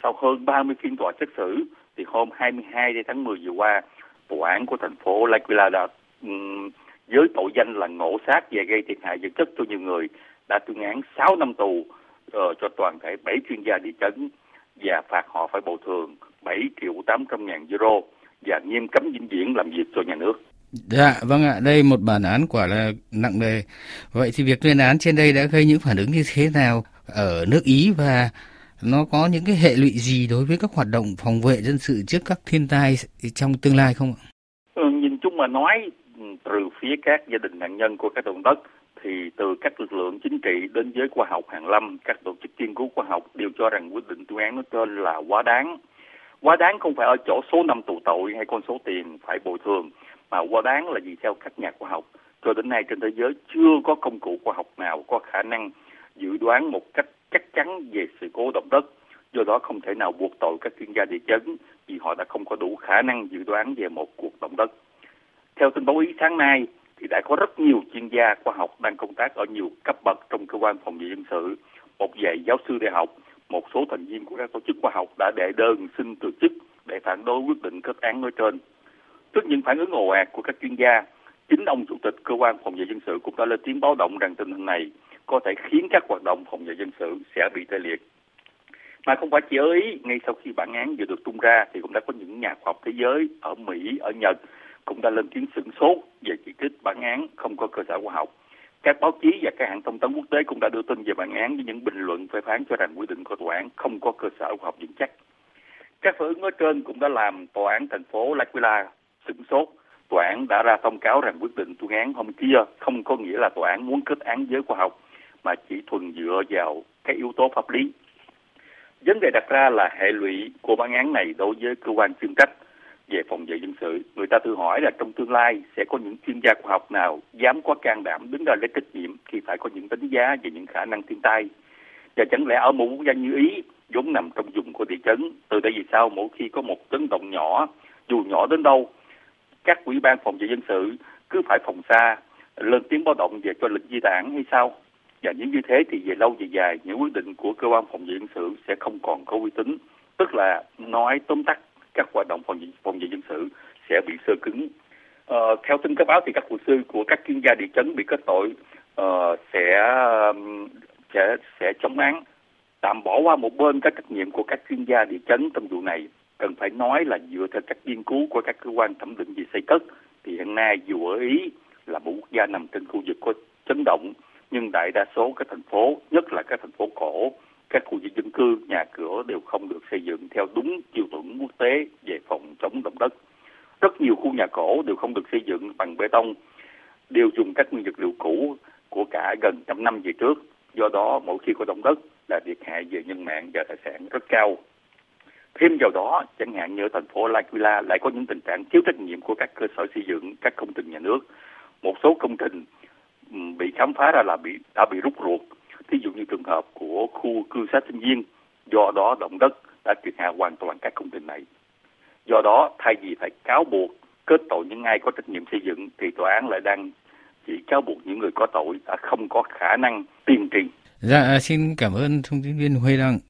sau hơn ba mươi phiên tòa xét xử, thì hôm hai mươi hai tháng mười vừa qua, tòa án của thành phố L'Aquila đã um, với tội danh là ngộ sát và gây thiệt hại vật chất cho nhiều người, đã tuyên án sáu năm tù uh, cho toàn thể bảy chuyên gia địa chấn và phạt họ phải bồi thường bảy triệu tám trăm ngàn euro và nghiêm cấm vĩnh viễn làm việc cho nhà nước. Dạ, vâng ạ, đây một bản án quả là nặng nề. Vậy thì việc tuyên án trên đây đã gây những phản ứng như thế nào ở nước Ý và nó có những cái hệ lụy gì đối với các hoạt động phòng vệ dân sự trước các thiên tai trong tương lai không ạ? Ừ, nhìn chung mà nói, từ phía các gia đình nạn nhân của các động đất, thì từ các lực lượng chính trị đến giới khoa học hàn lâm, các tổ chức nghiên cứu khoa học đều cho rằng quyết định tuyên án nói trên là quá đáng. Quá đáng không phải ở chỗ số năm tù tội hay con số tiền phải bồi thường, mà quá đáng là vì theo các nhà khoa học, cho đến nay trên thế giới chưa có công cụ khoa học nào có khả năng dự đoán một cách chắc chắn về sự cố động đất. Do đó không thể nào buộc tội các chuyên gia địa chấn vì họ đã không có đủ khả năng dự đoán về một cuộc động đất. Theo tin báo Ý sáng nay, thì đã có rất nhiều chuyên gia khoa học đang công tác ở nhiều cấp bậc trong cơ quan phòng vệ dân sự, một vài giáo sư đại học, một số thành viên của các tổ chức khoa học đã đệ đơn xin từ chức để phản đối quyết định kết án nói trên. Trước những phản ứng ồ ạt của các chuyên gia, chính ông chủ tịch cơ quan phòng vệ dân sự cũng đã lên tiếng báo động rằng tình hình này có thể khiến các hoạt động phòng vệ dân sự sẽ bị tê liệt. Mà không phải chỉ ở Ý, ngay sau khi bản án vừa được tung ra thì cũng đã có những nhà khoa học thế giới ở Mỹ, ở Nhật cũng đã lên tiếng sửng sốt về chỉ trích bản án không có cơ sở khoa học. Các báo chí và các hãng thông tấn quốc tế cũng đã đưa tin về bản án với những bình luận phê phán cho rằng quyết định của tòa án không có cơ sở khoa học vững chắc. Các phản ứng ở trên cũng đã làm tòa án thành phố L'Aquila sửng sốt. Tòa án đã ra thông cáo rằng quyết định tuyên án hôm kia không có nghĩa là tòa án muốn kết án giới khoa học, mà chỉ thuần dựa vào các yếu tố pháp lý. Vấn đề đặt ra là hệ lụy của bản án này đối với cơ quan chuyên trách về phòng vệ dân sự. Người ta tự hỏi là trong tương lai sẽ có những chuyên gia khoa học nào dám có can đảm đứng ra lấy trách nhiệm khi phải có những đánh giá về những khả năng thiên tai. Và chẳng lẽ ở một quốc gia như Ý, vốn nằm trong vùng của địa chấn, từ đây về sau mỗi khi có một chấn động nhỏ, dù nhỏ đến đâu, các ủy ban phòng vệ dân sự cứ phải phòng xa, lên tiếng báo động về cho lịch di tản hay sao? Và những như thế thì về lâu về dài, những quyết định của cơ quan phòng vệ dân sự sẽ không còn có uy tín. Tức là nói tóm tắt, các hoạt động phòng vệ, phòng vệ dân sự sẽ bị sơ cứng. Ờ, theo tin các báo thì các luật sư của các chuyên gia địa chấn bị kết tội uh, sẽ sẽ sẽ chống án, tạm bỏ qua một bên các trách nhiệm của các chuyên gia địa chấn trong vụ này. Cần phải nói là dựa theo các nghiên cứu của các cơ quan thẩm định về xây cất, thì hiện nay dù ở Ý là một quốc gia nằm trên khu vực có chấn động, nhưng đại đa số các thành phố, nhất là các thành phố cổ, các khu vực dân cư, nhà cửa đều không được xây dựng theo đúng tiêu chuẩn quốc tế về phòng chống động đất. Rất nhiều khu nhà cổ đều không được xây dựng bằng bê tông, đều dùng các nguyên vật liệu cũ của cả gần trăm năm về trước. Do đó, mỗi khi có động đất là thiệt hại về nhân mạng và tài sản rất cao. Thêm vào đó, chẳng hạn như ở thành phố L'Aquila lại có những tình trạng thiếu trách nhiệm của các cơ sở xây dựng, các công trình nhà nước. Một số công trình bị khám phá ra là bị đã bị rút ruột. Thí dụ như trường hợp của khu cư xá sinh viên, do đó động đất đã triệt hạ hoàn toàn các công trình này. Do đó, thay vì phải cáo buộc kết tội những ai có trách nhiệm xây dựng, thì tòa án lại đang chỉ cáo buộc những người có tội đã không có khả năng tiên tri. Dạ, xin cảm ơn thông tin viên Huê Đăng.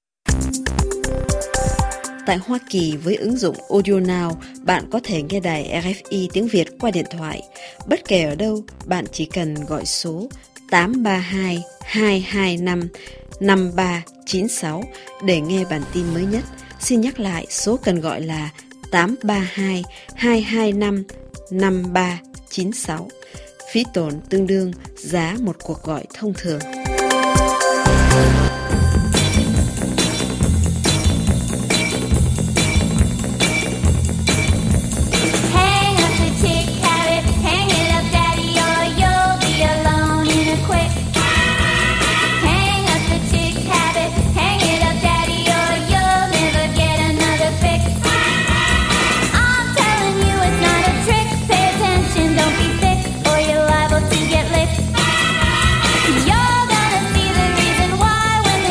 Tại Hoa Kỳ, với ứng dụng Audio Now, bạn có thể nghe đài rờ ép i tiếng Việt qua điện thoại. Bất kể ở đâu, bạn chỉ cần gọi số tám ba hai hai hai năm năm ba chín sáu để nghe bản tin mới nhất. Xin nhắc lại, số cần gọi là tám ba hai hai hai năm năm ba chín sáu. Phí tổn tương đương giá một cuộc gọi thông thường. You're gonna see the reason why when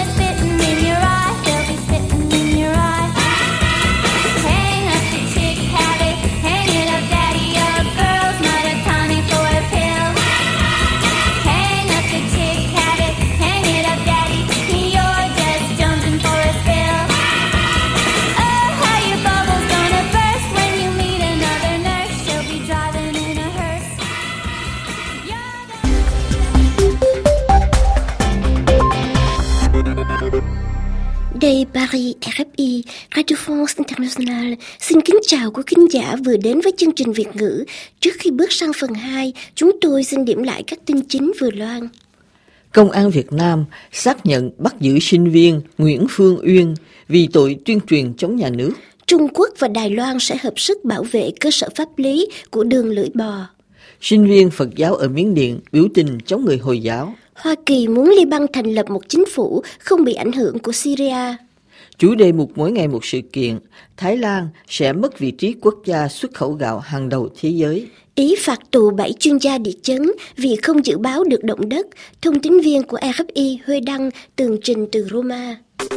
Đây Paris, rờ ép i, Radio France International xin kính chào quý khán giả vừa đến với chương trình Việt ngữ. Trước khi bước sang phần hai, chúng tôi xin điểm lại các tin chính vừa loan. Công an Việt Nam xác nhận bắt giữ sinh viên Nguyễn Phương Uyên vì tội tuyên truyền chống nhà nước. Trung Quốc và Đài Loan sẽ hợp sức bảo vệ cơ sở pháp lý của đường lưỡi bò. Sinh viên Phật giáo ở Miến Điện biểu tình chống người Hồi giáo. Hoa Kỳ muốn Liban thành lập một chính phủ không bị ảnh hưởng của Syria. Chủ đề mục mỗi ngày một sự kiện, Thái Lan sẽ mất vị trí quốc gia xuất khẩu gạo hàng đầu thế giới. Ý phạt tù bảy chuyên gia địa chấn vì không dự báo được động đất. Thông tín viên của rờ ép i Huê Đăng tường trình từ Roma.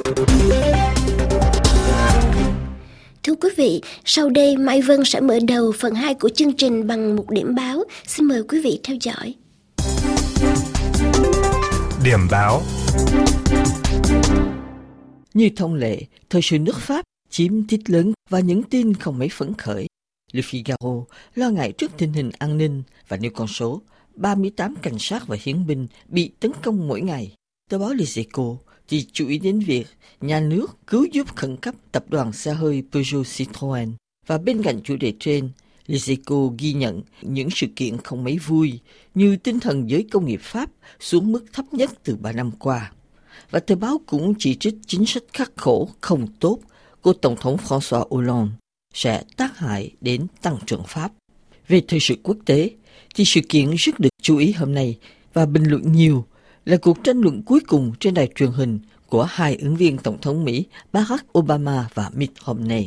Thưa quý vị, sau đây Mai Vân sẽ mở đầu phần hai của chương trình bằng một điểm báo. Xin mời quý vị theo dõi. Điểm báo. Như thông lệ, thời sự nước Pháp chiếm tít lớn và những tin không mấy phấn khởi. Le Figaro lo ngại trước tình hình an ninh và nêu con số ba mươi tám cảnh sát và hiến binh bị tấn công mỗi ngày. Tờ báo Les Echos thì chú ý đến việc nhà nước cứu giúp khẩn cấp tập đoàn xe hơi Peugeot Citroën. Và bên cạnh chủ đề trên, Les Echos ghi nhận những sự kiện không mấy vui như tinh thần giới công nghiệp Pháp xuống mức thấp nhất từ ba năm qua. Và tờ báo cũng chỉ trích chính sách khắc khổ không tốt của Tổng thống François Hollande sẽ tác hại đến tăng trưởng Pháp. Về thời sự quốc tế, thì sự kiện rất được chú ý hôm nay và bình luận nhiều là cuộc tranh luận cuối cùng trên đài truyền hình của hai ứng viên Tổng thống Mỹ Barack Obama và Mitt Romney.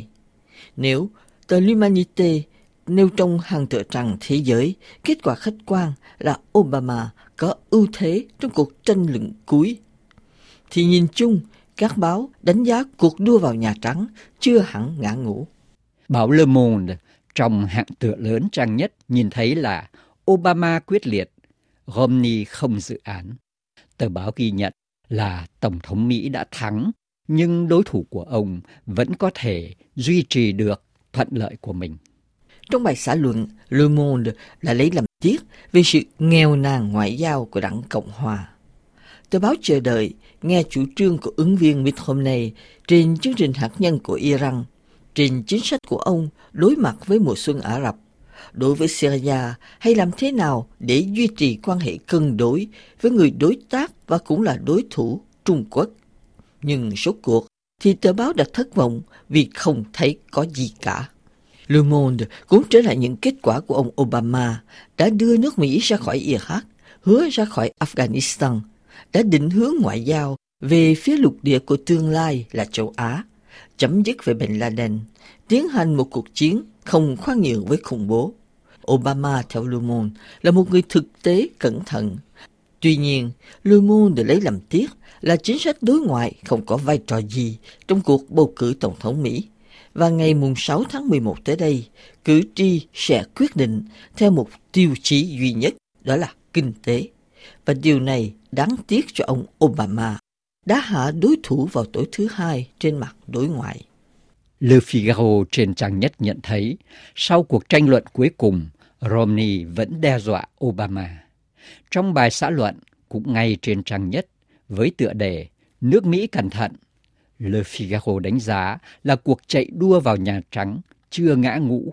Nếu tờ L'Humanité nêu trong hàng tựa trang thế giới, kết quả khách quan là Obama có ưu thế trong cuộc tranh luận cuối, thì nhìn chung, các báo đánh giá cuộc đua vào Nhà Trắng chưa hẳn ngã ngũ. Báo Le Monde trong hạng tựa lớn trang nhất nhìn thấy là Obama quyết liệt, Romney không dự án. Tờ báo ghi nhận là Tổng thống Mỹ đã thắng, nhưng đối thủ của ông vẫn có thể duy trì được thuận lợi của mình. Trong bài xã luận, Le Monde đã lấy làm tiếc về sự nghèo nàn ngoại giao của đảng Cộng Hòa. Tờ báo chờ đợi nghe chủ trương của ứng viên Mitt Romney trên chương trình hạt nhân của Iran, trên chính sách của ông đối mặt với mùa xuân Ả Rập, đối với Syria hay làm thế nào để duy trì quan hệ cân đối với người đối tác và cũng là đối thủ Trung Quốc. Nhưng rốt cuộc thì tờ báo đã thất vọng vì không thấy có gì cả. Le Monde cũng trở lại những kết quả của ông Obama đã đưa nước Mỹ ra khỏi Iraq, hứa ra khỏi Afghanistan, đã định hướng ngoại giao về phía lục địa của tương lai là châu Á, chấm dứt với Bin Laden, tiến hành một cuộc chiến không khoan nhượng với khủng bố. Obama, theo Le Monde, là một người thực tế cẩn thận. Tuy nhiên, Le Monde lấy làm tiếc là chính sách đối ngoại không có vai trò gì trong cuộc bầu cử Tổng thống Mỹ. Và ngày sáu tháng mười một tới đây, cử tri sẽ quyết định theo một tiêu chí duy nhất, đó là kinh tế. Và điều này đáng tiếc cho ông Obama, đã hạ đối thủ vào tối thứ hai trên mặt đối ngoại. Le Figaro trên trang nhất nhận thấy, sau cuộc tranh luận cuối cùng, Romney vẫn đe dọa Obama. Trong bài xã luận, cũng ngay trên trang nhất, với tựa đề Nước Mỹ cẩn thận, Le Figaro đánh giá là cuộc chạy đua vào Nhà Trắng chưa ngã ngũ.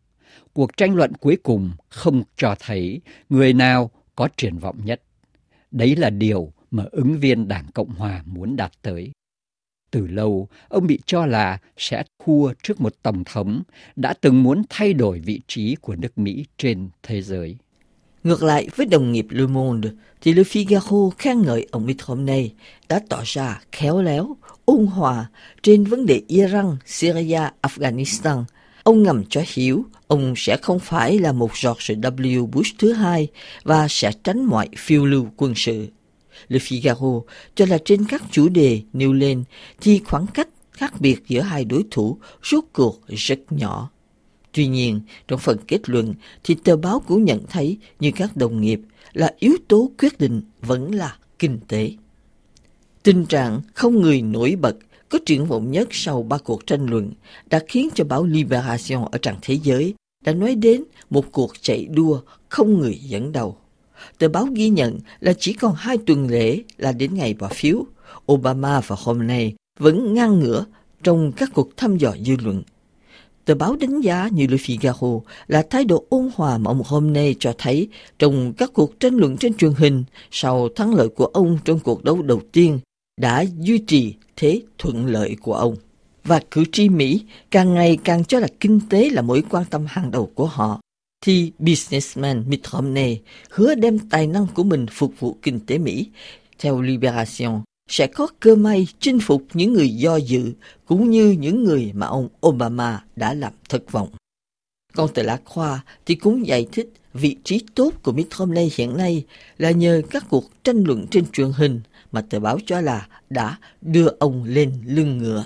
Cuộc tranh luận cuối cùng không cho thấy người nào có triển vọng nhất. Đấy là điều mà ứng viên Đảng Cộng Hòa muốn đạt tới. Từ lâu, ông bị cho là sẽ thua trước một tổng thống đã từng muốn thay đổi vị trí của nước Mỹ trên thế giới. Ngược lại với đồng nghiệp Le Monde, thì Le Figaro khen ngợi ông Mitt Romney đã tỏ ra khéo léo, ôn hòa trên vấn đề Iran, Syria, Afghanistan. Ông ngầm cho hiểu ông sẽ không phải là một George W. Bush thứ hai và sẽ tránh mọi phiêu lưu quân sự. Le Figaro cho là trên các chủ đề nêu lên thì khoảng cách khác biệt giữa hai đối thủ rốt cuộc rất nhỏ. Tuy nhiên, trong phần kết luận thì tờ báo cũng nhận thấy như các đồng nghiệp là yếu tố quyết định vẫn là kinh tế. Tình trạng không người nổi bật có triển vọng nhất sau ba cuộc tranh luận đã khiến cho báo Libération ở trang thế giới đã nói đến một cuộc chạy đua không người dẫn đầu. Tờ báo ghi nhận là chỉ còn hai tuần lễ là đến ngày bỏ phiếu, Obama và Romney vẫn ngang ngửa trong các cuộc thăm dò dư luận. Tờ báo đánh giá như Le Figaro là thái độ ôn hòa mà ông hôm nay cho thấy trong các cuộc tranh luận trên truyền hình sau thắng lợi của ông trong cuộc đấu đầu tiên đã duy trì thế thuận lợi của ông. Và cử tri Mỹ càng ngày càng cho là kinh tế là mối quan tâm hàng đầu của họ, thì businessman Mitt Romney hứa đem tài năng của mình phục vụ kinh tế Mỹ. Theo Libération, sẽ có cơ may chinh phục những người do dự cũng như những người mà ông Obama đã làm thất vọng. Còn tờ La Croix thì cũng giải thích vị trí tốt của Mitt Romney hiện nay là nhờ các cuộc tranh luận trên truyền hình mà tờ báo cho là đã đưa ông lên lưng ngựa.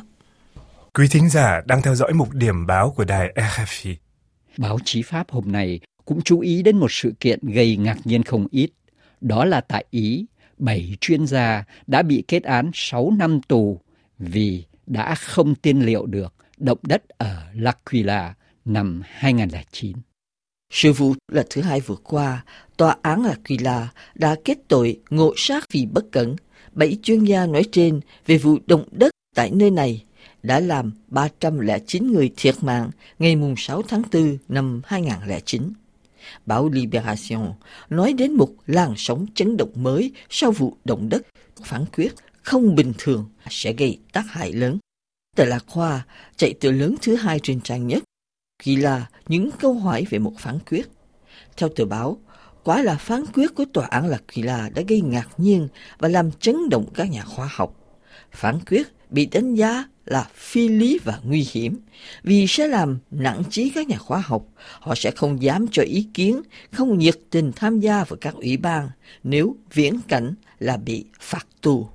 Quý thính giả đang theo dõi mục điểm báo của đài rờ ép i. Báo chí Pháp hôm nay cũng chú ý đến một sự kiện gây ngạc nhiên không ít. Đó là tại Ý, bảy chuyên gia đã bị kết án sáu năm tù vì đã không tiên liệu được động đất ở L'Aquila năm hai không không chín. Sự vụ là thứ hai vừa qua, tòa án L'Aquila đã kết tội ngộ sát vì bất cẩn. Bảy chuyên gia nói trên về vụ động đất tại nơi này đã làm ba trăm lẻ chín người thiệt mạng ngày sáu tháng tư năm hai không không chín. Báo Libération nói đến một làn sóng chấn động mới sau vụ động đất, phán quyết không bình thường sẽ gây tác hại lớn. Tờ La Croix chạy tựa lớn thứ hai trên trang nhất, ghi là những câu hỏi về một phán quyết. Theo tờ báo, quả là phán quyết của tòa án L'Aquila đã gây ngạc nhiên và làm chấn động các nhà khoa học. Phán quyết bị đánh giá là phi lý và nguy hiểm vì sẽ làm nặng trí các nhà khoa học. Họ sẽ không dám cho ý kiến, không nhiệt tình tham gia vào các ủy ban nếu viễn cảnh là bị phạt tù.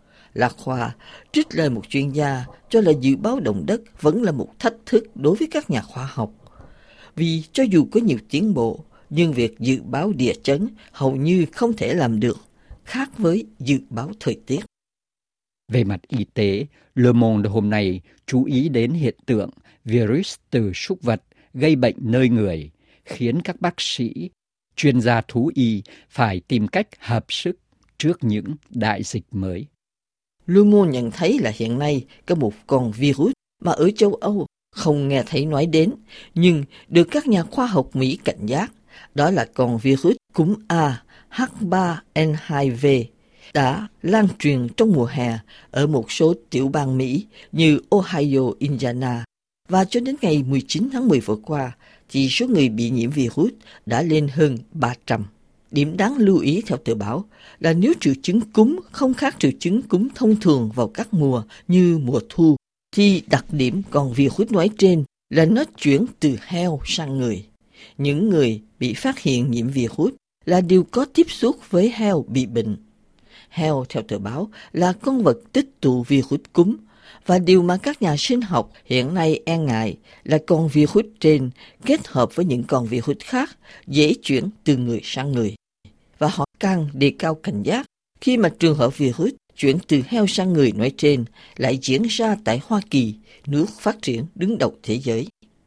La Croix trích lời một chuyên gia cho là dự báo động đất vẫn là một thách thức đối với các nhà khoa học. Vì cho dù có nhiều tiến bộ, nhưng việc dự báo địa chấn hầu như không thể làm được, khác với dự báo thời tiết. Về mặt y tế, Le Monde hôm nay chú ý đến hiện tượng virus từ súc vật gây bệnh nơi người, khiến các bác sĩ, chuyên gia thú y phải tìm cách hợp sức trước những đại dịch mới. Le Monde nhận thấy là hiện nay có một con virus mà ở châu Âu không nghe thấy nói đến, nhưng được các nhà khoa học Mỹ cảnh giác. Đó là con virus cúm A H ba N hai V đã lan truyền trong mùa hè ở một số tiểu bang Mỹ như Ohio, Indiana. Và cho đến ngày mười chín tháng mười vừa qua, thì số người bị nhiễm virus đã lên hơn ba trăm. Điểm đáng lưu ý theo tờ báo là nếu triệu chứng cúm không khác triệu chứng cúm thông thường vào các mùa như mùa thu, thì đặc điểm con virus nói trên là nó chuyển từ heo sang người. Những người bị phát hiện nhiễm virus là đều có tiếp xúc với heo bị bệnh. Heo, theo tờ báo, là con vật tích tụ virus cúm, và điều mà các nhà sinh học hiện nay e ngại là con virus trên kết hợp với những con virus khác dễ chuyển từ người sang người. Và họ càng đề cao cảnh giác khi mà trường hợp virus chuyển từ heo sang người nói trên lại diễn ra tại Hoa Kỳ, nước phát triển đứng đầu thế giới.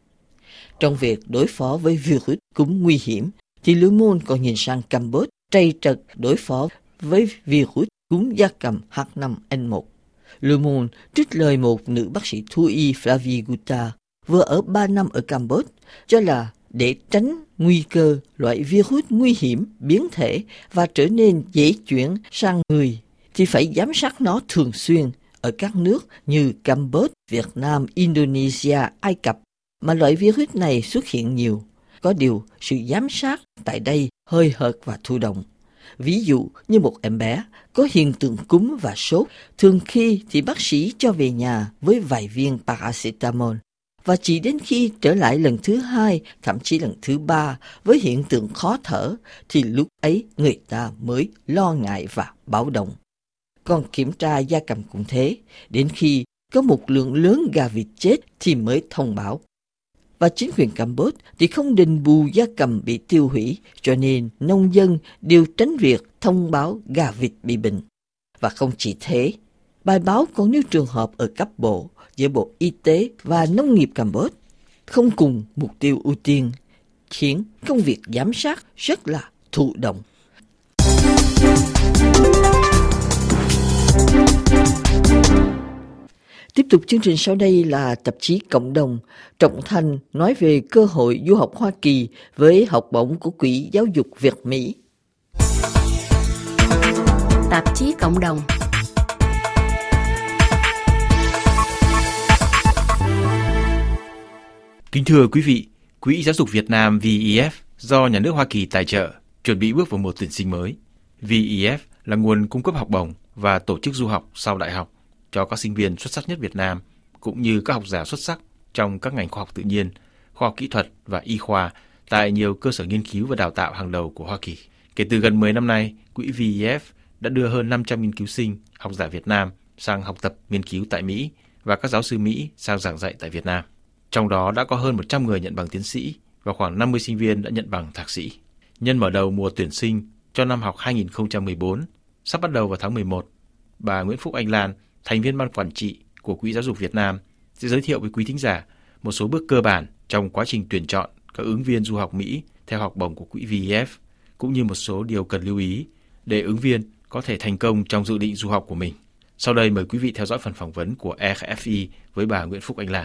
Trong việc đối phó với virus cúm nguy hiểm, thì Le Monde còn nhìn sang Campuchia trầy trật đối phó với virus cúm gia cầm H năm N một. Le Monde trích lời một nữ bác sĩ thú y Flavie Gutta vừa ở ba năm ở Campuchia cho là để tránh nguy cơ loại virus nguy hiểm biến thể và trở nên dễ chuyển sang người thì phải giám sát nó thường xuyên ở các nước như Campuchia, Việt Nam, Indonesia, Ai Cập mà loại virus này xuất hiện nhiều. Có điều sự giám sát tại đây hơi hợt và thụ động. Ví dụ như một em bé có hiện tượng cúm và sốt, thường khi thì bác sĩ cho về nhà với vài viên paracetamol. Và chỉ đến khi trở lại lần thứ hai, thậm chí lần thứ ba với hiện tượng khó thở, thì lúc ấy người ta mới lo ngại và báo động. Còn kiểm tra gia cầm cũng thế, đến khi có một lượng lớn gà vịt chết thì mới thông báo. Và chính quyền Campuchia thì không đền bù gia cầm bị tiêu hủy, cho nên nông dân đều tránh việc thông báo gà vịt bị bệnh. Và không chỉ thế, bài báo còn nêu trường hợp ở cấp bộ giữa Bộ Y tế và Nông nghiệp Campuchia không cùng mục tiêu ưu tiên, khiến công việc giám sát rất là thụ động. Tiếp tục chương trình sau đây là tạp chí Cộng đồng. Trọng Thành nói về cơ hội du học Hoa Kỳ với học bổng của Quỹ Giáo dục Việt Mỹ. Tạp chí Cộng đồng. Kính thưa quý vị, Quỹ Giáo dục Việt Nam V E F do nhà nước Hoa Kỳ tài trợ chuẩn bị bước vào một tuyển sinh mới. V E F là nguồn cung cấp học bổng và tổ chức du học sau đại học cho các sinh viên xuất sắc nhất Việt Nam, cũng như các học giả xuất sắc trong các ngành khoa học tự nhiên, khoa học kỹ thuật và y khoa tại nhiều cơ sở nghiên cứu và đào tạo hàng đầu của Hoa Kỳ. Kể từ gần mười năm nay, Quỹ V E F đã đưa hơn năm trăm nghiên cứu sinh, học giả Việt Nam sang học tập nghiên cứu tại Mỹ và các giáo sư Mỹ sang giảng dạy tại Việt Nam. Trong đó đã có hơn một trăm người nhận bằng tiến sĩ và khoảng năm mươi sinh viên đã nhận bằng thạc sĩ. Nhân mở đầu mùa tuyển sinh cho năm học hai nghìn không trăm mười bốn, sắp bắt đầu vào tháng mười một, bà Nguyễn Phúc Anh Lan, thành viên ban quản trị của Quỹ Giáo dục Việt Nam, sẽ giới thiệu với quý thính giả một số bước cơ bản trong quá trình tuyển chọn các ứng viên du học Mỹ theo học bổng của Quỹ V E F, cũng như một số điều cần lưu ý để ứng viên có thể thành công trong dự định du học của mình. Sau đây mời quý vị theo dõi phần phỏng vấn của E F I với bà Nguyễn Phúc Anh Lan.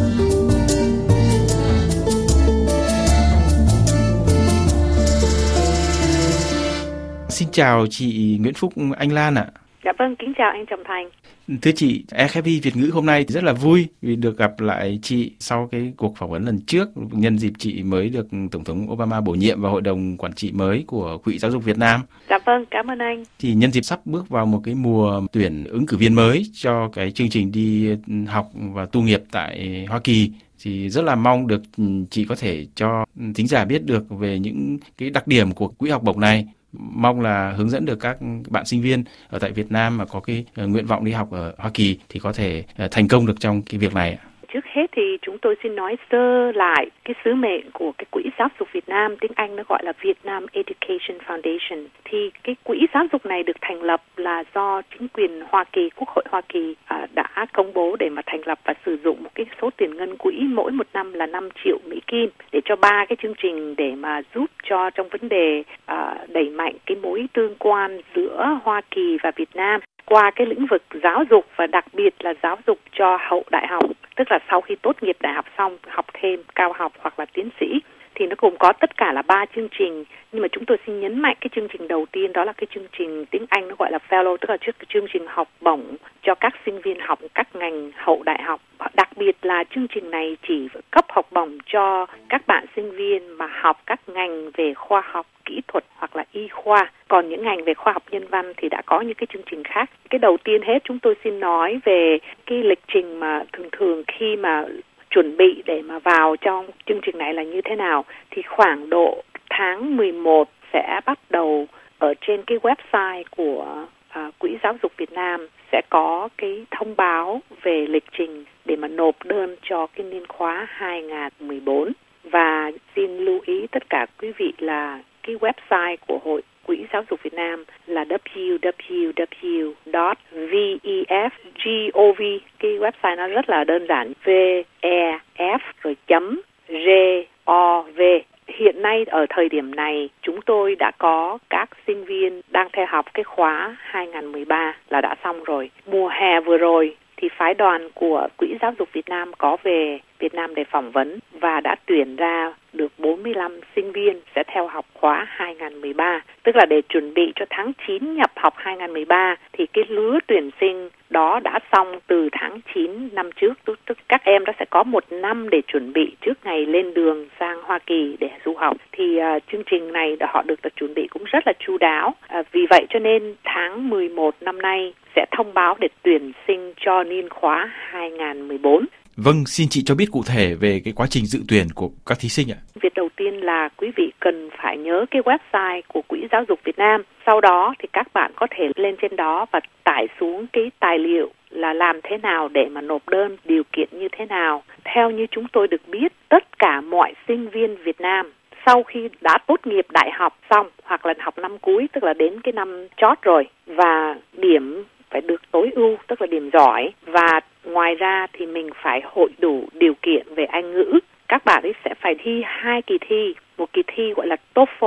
Xin chào chị Nguyễn Phúc Anh Lan ạ. Dạ vâng, kính chào anh Trọng Thành. Thưa chị, E F I Việt ngữ hôm nay rất là vui vì được gặp lại chị sau cái cuộc phỏng vấn lần trước, nhân dịp chị mới được Tổng thống Obama bổ nhiệm vào hội đồng quản trị mới của Quỹ Giáo dục Việt Nam. Dạ vâng, cảm ơn anh. Thì nhân dịp sắp bước vào một cái mùa tuyển ứng cử viên mới cho cái chương trình đi học và tu nghiệp tại Hoa Kỳ, thì rất là mong được chị có thể cho thính giả biết được về những cái đặc điểm của quỹ học bổng này. Mong là hướng dẫn được các bạn sinh viên ở tại Việt Nam mà có cái nguyện vọng đi học ở Hoa Kỳ thì có thể thành công được trong cái việc này. Trước hết thì chúng tôi xin nói sơ lại cái sứ mệnh của cái Quỹ Giáo dục Việt Nam, tiếng Anh nó gọi là Vietnam Education Foundation. Thì cái quỹ giáo dục này được thành lập là do chính quyền Hoa Kỳ, Quốc hội Hoa Kỳ à, đã công bố để mà thành lập và sử dụng một cái số tiền ngân quỹ mỗi một năm là năm triệu Mỹ Kim để cho ba cái chương trình để mà giúp cho trong vấn đề à, đẩy mạnh cái mối tương quan giữa Hoa Kỳ và Việt Nam qua cái lĩnh vực giáo dục và đặc biệt là giáo dục cho hậu đại học, tức là sau khi tốt nghiệp đại học xong học thêm cao học hoặc là tiến sĩ. Thì nó gồm có tất cả là ba chương trình, nhưng mà chúng tôi xin nhấn mạnh cái chương trình đầu tiên, đó là cái chương trình tiếng Anh nó gọi là Fellow, tức là trước cái chương trình học bổng cho các sinh viên học các ngành hậu đại học. Đặc biệt là chương trình này chỉ cấp học bổng cho các bạn sinh viên mà học các ngành về khoa học, kỹ thuật hoặc là y khoa. Còn những ngành về khoa học nhân văn thì đã có những cái chương trình khác. Cái đầu tiên hết chúng tôi xin nói về cái lịch trình mà thường thường khi mà chuẩn bị để mà vào trong chương trình này là như thế nào. Thì khoảng độ tháng mười một sẽ bắt đầu ở trên cái website của à, Quỹ Giáo dục Việt Nam sẽ có cái thông báo về lịch trình để mà nộp đơn cho cái niên khóa hai nghìn mười bốn. Và xin lưu ý tất cả quý vị là cái website của Hội Quỹ Giáo dục Việt Nam là w w w chấm vef gov. Cái website nó rất là đơn giản, v e f rồi chấm gov. Hiện nay ở thời điểm này chúng tôi đã có các sinh viên đang theo học cái khóa hai nghìn mười ba là đã xong rồi. Mùa hè vừa rồi thì phái đoàn của Quỹ Giáo dục Việt Nam có về Việt Nam để phỏng vấn và đã tuyển ra được bốn mươi lăm sinh viên sẽ theo học khóa hai nghìn mười ba. Tức là để chuẩn bị cho tháng chín nhập học hai nghìn mười ba thì cái lứa tuyển sinh đó đã xong từ tháng chín năm trước. Tức các em đó sẽ có một năm để chuẩn bị trước ngày lên đường sang Hoa Kỳ để du học. Thì uh, chương trình này họ được chuẩn bị cũng rất là chu đáo. Uh, vì vậy cho nên tháng mười một năm nay sẽ thông báo để tuyển sinh cho niên khóa hai nghìn mười bốn. Vâng, xin chị cho biết cụ thể về cái quá trình dự tuyển của các thí sinh ạ. Việc đầu tiên là quý vị cần phải nhớ cái website của Quỹ Giáo dục Việt Nam. Sau đó thì các bạn có thể lên trên đó và tải xuống cái tài liệu là làm thế nào để mà nộp đơn, điều kiện như thế nào. Theo như chúng tôi được biết, tất cả mọi sinh viên Việt Nam sau khi đã tốt nghiệp đại học xong hoặc là học năm cuối, tức là đến cái năm chót rồi, và điểm phải được tối ưu, tức là điểm giỏi, và ngoài ra thì mình phải hội đủ điều kiện về Anh ngữ. Các bạn ấy sẽ phải thi hai kỳ thi, một kỳ thi gọi là TOEFL,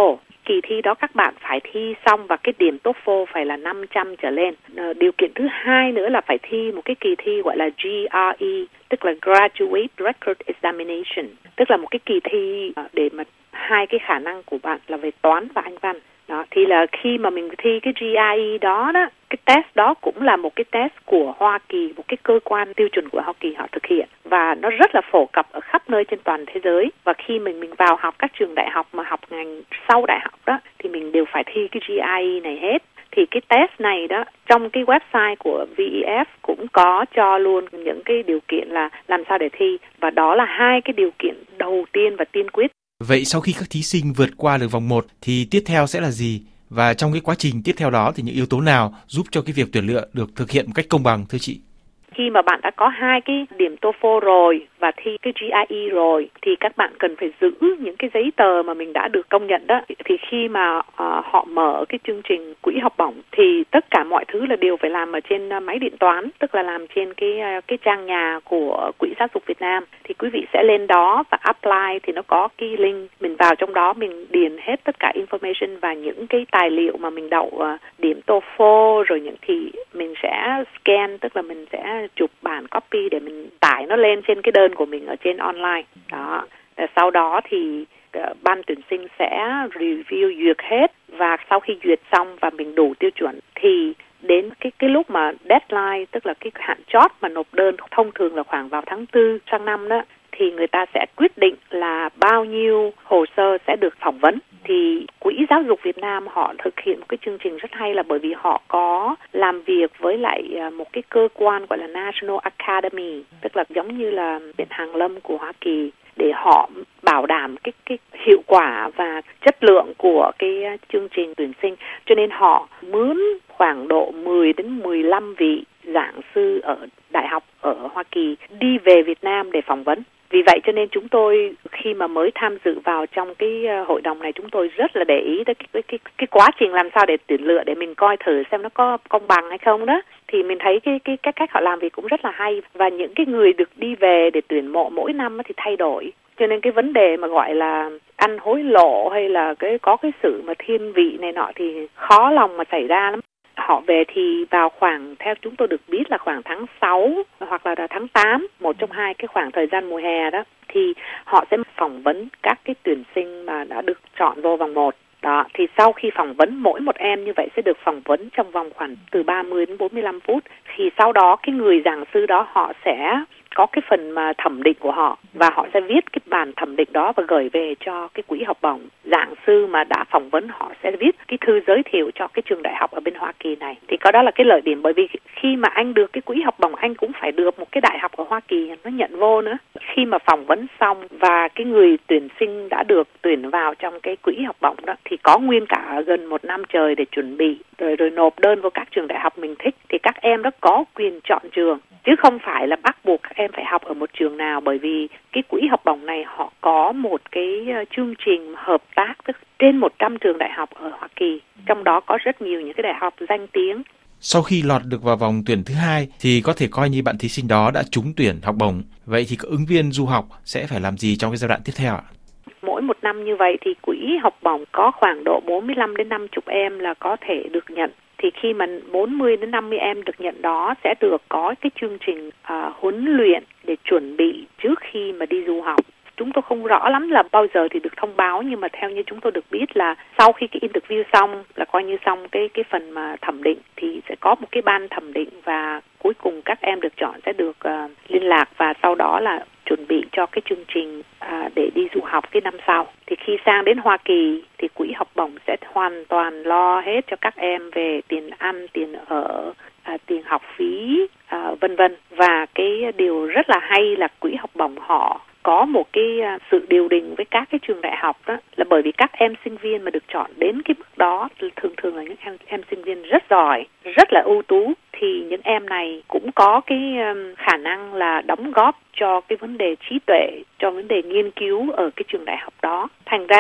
kỳ thi đó các bạn phải thi xong và cái điểm TOEFL phải là năm trăm trở lên. À, điều kiện thứ hai nữa là phải thi một cái kỳ thi gọi là G R E, tức là Graduate Record Examination, tức là một cái kỳ thi để mà hai cái khả năng của bạn là về toán và Anh văn. Đó, thì là khi mà mình thi cái G R E đó đó, cái test đó cũng là một cái test của Hoa Kỳ, một cái cơ quan tiêu chuẩn của Hoa Kỳ họ thực hiện, và nó rất là phổ cập ở khắp nơi trên toàn thế giới. Và khi mình mình vào học các trường đại học mà học ngành sau đại học đó, thì mình đều phải thi cái G R E này hết. Thì cái test này đó, trong cái website của V E F cũng có cho luôn những cái điều kiện là làm sao để thi, và đó là hai cái điều kiện đầu tiên và tiên quyết. Vậy sau khi các thí sinh vượt qua được vòng một thì tiếp theo sẽ là gì? Và trong cái quá trình tiếp theo đó thì những yếu tố nào giúp cho cái việc tuyển lựa được thực hiện một cách công bằng thưa chị? Khi mà bạn đã có hai cái điểm TOEFL rồi và thi cái G R E rồi thì các bạn cần phải giữ những cái giấy tờ mà mình đã được công nhận đó. Thì khi mà uh, họ mở cái chương trình quỹ học bổng thì tất cả mọi thứ là đều phải làm ở trên uh, máy điện toán, tức là làm trên cái uh, cái trang nhà của Quỹ Giáo dục Việt Nam. Thì quý vị sẽ lên đó và apply, thì nó có cái link, mình vào trong đó mình điền hết tất cả information và những cái tài liệu mà mình đậu uh, điểm TOEFL rồi những thì mình sẽ scan, tức là mình sẽ chụp bản copy để mình tải nó lên trên cái đơn của mình ở trên online đó. Và sau đó thì uh, ban tuyển sinh sẽ review duyệt hết, và sau khi duyệt xong và mình đủ tiêu chuẩn thì đến cái cái lúc mà deadline, tức là cái hạn chót mà nộp đơn thông thường là khoảng vào tháng tư sang năm đó, thì người ta sẽ quyết định là bao nhiêu hồ sơ sẽ được phỏng vấn. Thì Quỹ Giáo dục Việt Nam họ thực hiện một cái chương trình rất hay, là bởi vì họ có làm việc với lại một cái cơ quan gọi là National Academy, tức là giống như là Viện Hàn Lâm của Hoa Kỳ, để họ bảo đảm cái cái hiệu quả và chất lượng của cái chương trình tuyển sinh. Cho nên họ mướn khoảng độ mười đến mười lăm vị giảng sư ở đại học ở Hoa Kỳ đi về Việt Nam để phỏng vấn. Vì vậy cho nên chúng tôi khi mà mới tham dự vào trong cái hội đồng này, chúng tôi rất là để ý tới cái, cái, cái quá trình làm sao để tuyển lựa, để mình coi thử xem nó có công bằng hay không đó. Thì mình thấy cái cái cái cách họ làm việc cũng rất là hay, và những cái người được đi về để tuyển mộ mỗi năm thì thay đổi. Cho nên cái vấn đề mà gọi là ăn hối lộ hay là cái có cái sự mà thiên vị này nọ thì khó lòng mà xảy ra lắm. Họ về thì vào khoảng, theo chúng tôi được biết là khoảng tháng sáu hoặc là tháng tám, một trong hai cái khoảng thời gian mùa hè đó, thì họ sẽ phỏng vấn các cái tuyển sinh mà đã được chọn vô vòng một. Đó, thì sau khi phỏng vấn, mỗi một em như vậy sẽ được phỏng vấn trong vòng khoảng từ ba mươi đến bốn mươi lăm phút. Thì sau đó cái người giảng sư đó họ sẽ có cái phần mà thẩm định của họ, và họ sẽ viết cái bản thẩm định đó và gửi về cho cái quỹ học bổng. Giảng sư mà đã phỏng vấn họ sẽ viết cái thư giới thiệu cho cái trường đại học ở bên Hoa Kỳ này. Thì có đó là cái lợi điểm, bởi vì khi mà anh được cái quỹ học bổng, anh cũng phải được một cái đại học ở Hoa Kỳ nó nhận vô nữa. Khi mà phỏng vấn xong và cái người tuyển sinh đã được tuyển vào trong cái quỹ học bổng đó, thì có nguyên cả gần một năm trời để chuẩn bị rồi rồi nộp đơn vào các trường đại học mình thích. Thì các em đó có quyền chọn trường, chứ không phải là bắt buộc các em phải học ở một trường nào, bởi vì cái quỹ học bổng này họ có một cái chương trình hợp tác tức trên một trăm trường đại học ở Hoa Kỳ, trong đó có rất nhiều những cái đại học danh tiếng. Sau khi lọt được vào vòng tuyển thứ hai thì có thể coi như bạn thí sinh đó đã trúng tuyển học bổng. Vậy thì các ứng viên du học sẽ phải làm gì trong cái giai đoạn tiếp theo ạ? Mỗi một năm như vậy thì quỹ học bổng có khoảng độ bốn mươi lăm đến năm mươi em là có thể được nhận. Thì khi mà bốn mươi đến năm mươi em được nhận đó sẽ được có cái chương trình uh, huấn luyện để chuẩn bị trước khi mà đi du học. Chúng tôi không rõ lắm là bao giờ thì được thông báo, nhưng mà theo như chúng tôi được biết là sau khi cái interview xong là coi như xong cái cái phần mà thẩm định, thì sẽ có một cái ban thẩm định, và cuối cùng các em được chọn sẽ được uh, liên lạc, và sau đó là chuẩn bị cho cái chương trình uh, để đi du học cái năm sau. Thì khi sang đến Hoa Kỳ thì quỹ học bổng sẽ hoàn toàn lo hết cho các em về tiền ăn, tiền ở, uh, tiền học phí, uh, vân vân. Và cái điều rất là hay là quỹ học bổng họ có một cái sự điều đình với các cái trường đại học đó, là bởi vì các em sinh viên mà được chọn đến cái mức đó thường thường là những em, em sinh viên rất giỏi, rất là ưu tú, thì những em này cũng có cái khả năng là đóng góp cho cái vấn đề trí tuệ, cho vấn đề nghiên cứu ở cái trường đại học đó. Thành ra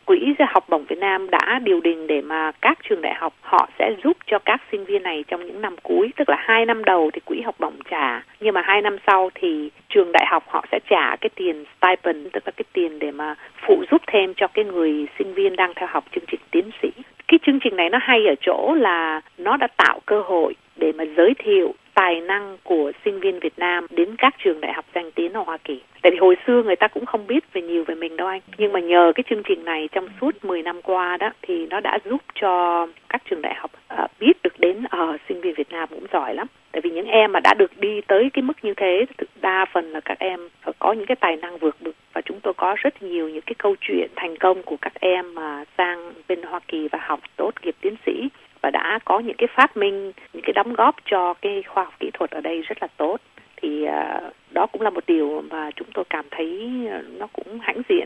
Quỹ học bổng Việt Nam đã điều đình để mà các trường đại học họ sẽ giúp cho các sinh viên này trong những năm cuối, tức là hai năm đầu thì quỹ học bổng trả, nhưng mà hai năm sau thì trường đại học họ sẽ trả cái tiền stipend, tức là cái tiền để mà phụ giúp thêm cho cái người sinh viên đang theo học chương trình tiến sĩ. Cái chương trình này nó hay ở chỗ là nó đã tạo cơ hội để mà giới thiệu tài năng của sinh viên Việt Nam đến các trường đại học danh tiếng ở Hoa Kỳ. Tại vì hồi xưa người ta cũng không biết về nhiều về mình đâu anh. Nhưng mà nhờ cái chương trình này trong suốt mười năm qua đó thì nó đã giúp cho các trường đại học uh, biết được đến ở uh, sinh viên Việt Nam cũng giỏi lắm. Tại vì những em mà đã được đi tới cái mức như thế, đa phần là các em có những cái tài năng vượt bậc, và chúng tôi có rất nhiều những cái câu chuyện thành công của các em mà sang bên Hoa Kỳ và học tốt nghiệp tiến sĩ và đã có những cái phát minh, những cái đóng góp cho cái khoa học kỹ thuật ở đây rất là tốt. Thì uh, đó cũng là một điều mà chúng tôi cảm thấy nó cũng hãnh diện.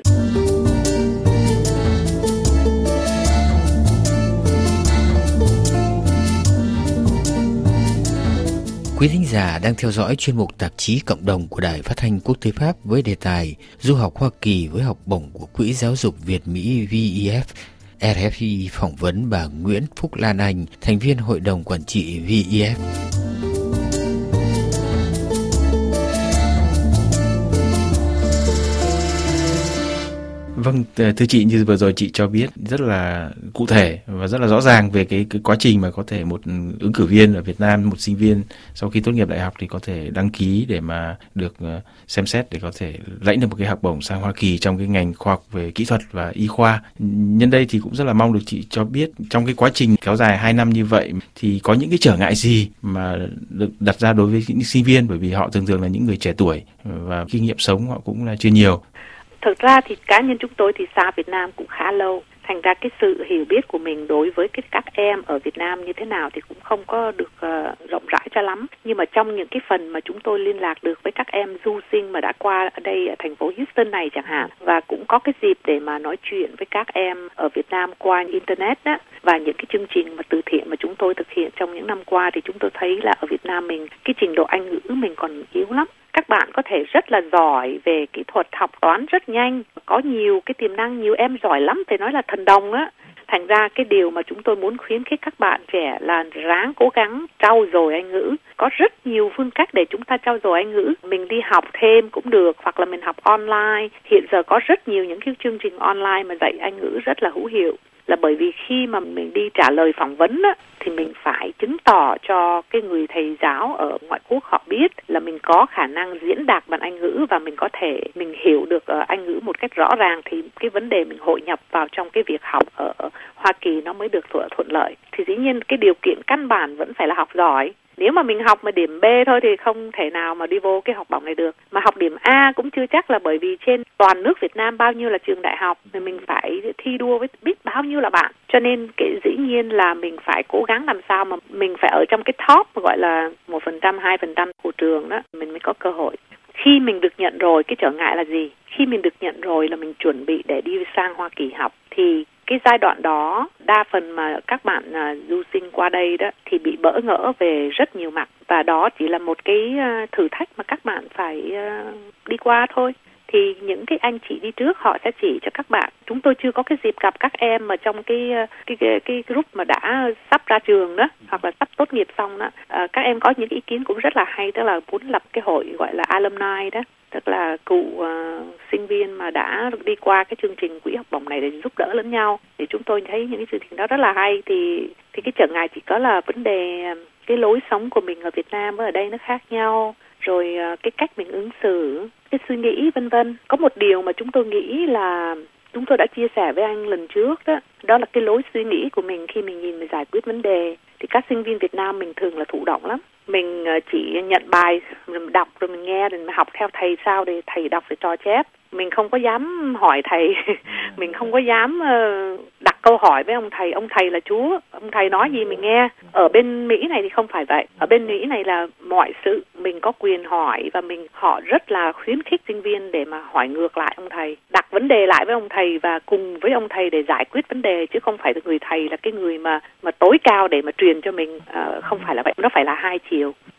Quý thính giả đang theo dõi chuyên mục tạp chí Cộng đồng của Đài Phát thanh Quốc tế Pháp với đề tài Du học Hoa Kỳ với học bổng của Quỹ Giáo dục Việt Mỹ vê e ép. rờ ép i phỏng vấn bà Nguyễn Phúc Lan Anh, thành viên Hội đồng Quản trị vê e ép. Vâng, thưa chị, như vừa rồi chị cho biết rất là cụ thể và rất là rõ ràng về cái, cái quá trình mà có thể một ứng cử viên ở Việt Nam, một sinh viên sau khi tốt nghiệp đại học thì có thể đăng ký để mà được xem xét để có thể lãnh được một cái học bổng sang Hoa Kỳ trong cái ngành khoa học về kỹ thuật và y khoa. Nhân đây thì cũng rất là mong được chị cho biết trong cái quá trình kéo dài hai năm như vậy thì có những cái trở ngại gì mà được đặt ra đối với những sinh viên, bởi vì họ thường thường là những người trẻ tuổi và kinh nghiệm sống họ cũng là chưa nhiều. Thực ra thì cá nhân chúng tôi thì xa Việt Nam cũng khá lâu, thành ra cái sự hiểu biết của mình đối với cái các em ở Việt Nam như thế nào thì cũng không có được uh, rộng rãi cho lắm. Nhưng mà trong những cái phần mà chúng tôi liên lạc được với các em du sinh mà đã qua ở đây ở thành phố Houston này chẳng hạn, và cũng có cái dịp để mà nói chuyện với các em ở Việt Nam qua internet đó, và những cái chương trình mà từ thiện mà chúng tôi thực hiện trong những năm qua thì chúng tôi thấy là ở Việt Nam mình cái trình độ Anh ngữ mình còn yếu lắm. Các bạn có thể rất là giỏi về kỹ thuật, học toán rất nhanh, có nhiều cái tiềm năng, nhiều em giỏi lắm, phải nói là thần đồng á. Thành ra cái điều mà chúng tôi muốn khuyến khích các bạn trẻ là ráng cố gắng trau dồi Anh ngữ. Có rất nhiều phương cách để chúng ta trau dồi Anh ngữ. Mình đi học thêm cũng được, hoặc là mình học online. Hiện giờ có rất nhiều những cái chương trình online mà dạy Anh ngữ rất là hữu hiệu. Là bởi vì khi mà mình đi trả lời phỏng vấn á, thì mình phải chứng tỏ cho cái người thầy giáo ở ngoại quốc họ biết là mình có khả năng diễn đạt bằng Anh ngữ và mình có thể mình hiểu được uh, Anh ngữ một cách rõ ràng, thì cái vấn đề mình hội nhập vào trong cái việc học ở Hoa Kỳ nó mới được thuận lợi. Thì dĩ nhiên cái điều kiện căn bản vẫn phải là học giỏi. Nếu mà mình học mà điểm B thôi thì không thể nào mà đi vô cái học bổng này được. Mà học điểm A cũng chưa chắc, là bởi vì trên toàn nước Việt Nam bao nhiêu là trường đại học thì mình phải thi đua với biết bao nhiêu là bạn. Cho nên cái dĩ nhiên là mình phải cố gắng làm sao mà mình phải ở trong cái top gọi là một phần trăm, hai phần trăm của trường đó, mình mới có cơ hội. Khi mình được nhận rồi, cái trở ngại là gì? Khi mình được nhận rồi là mình chuẩn bị để đi sang Hoa Kỳ học, thì cái giai đoạn đó đa phần mà các bạn uh, du sinh qua đây đó thì bị bỡ ngỡ về rất nhiều mặt, và đó chỉ là một cái uh, thử thách mà các bạn phải uh, đi qua thôi. Thì những cái anh chị đi trước họ sẽ chỉ cho các bạn. Chúng tôi chưa có cái dịp gặp các em mà trong cái cái cái, cái group mà đã sắp ra trường đó, hoặc là sắp tốt nghiệp xong đó. À, các em có những ý kiến cũng rất là hay, tức là muốn lập cái hội gọi là alumni đó, tức là cựu uh, sinh viên mà đã đi qua cái chương trình quỹ học bổng này để giúp đỡ lẫn nhau. Thì chúng tôi thấy những cái chương trình đó rất là hay. Thì thì cái trở ngại chỉ có là vấn đề cái lối sống của mình ở Việt Nam với ở đây nó khác nhau, rồi cái cách mình ứng xử, cái suy nghĩ vân vân. Có một điều mà chúng tôi nghĩ là chúng tôi đã chia sẻ với anh lần trước đó, đó là cái lối suy nghĩ của mình khi mình nhìn mình giải quyết vấn đề. Thì các sinh viên Việt Nam mình thường là thụ động lắm. Mình chỉ nhận bài, mình đọc rồi mình nghe, rồi mình học theo thầy sao để thầy đọc rồi trò chép. Mình không có dám hỏi thầy, mình không có dám đặt câu hỏi với ông thầy, ông thầy là Chúa, ông thầy nói gì mình nghe. Ở bên Mỹ này thì không phải vậy. Ở bên Mỹ này là mọi sự mình có quyền hỏi, và mình họ rất là khuyến khích sinh viên để mà hỏi ngược lại ông thầy, đặt vấn đề lại với ông thầy và cùng với ông thầy để giải quyết vấn đề, chứ không phải là người thầy là cái người mà mà tối cao để mà truyền cho mình. À, không phải là vậy, nó phải là hai chiều. Thì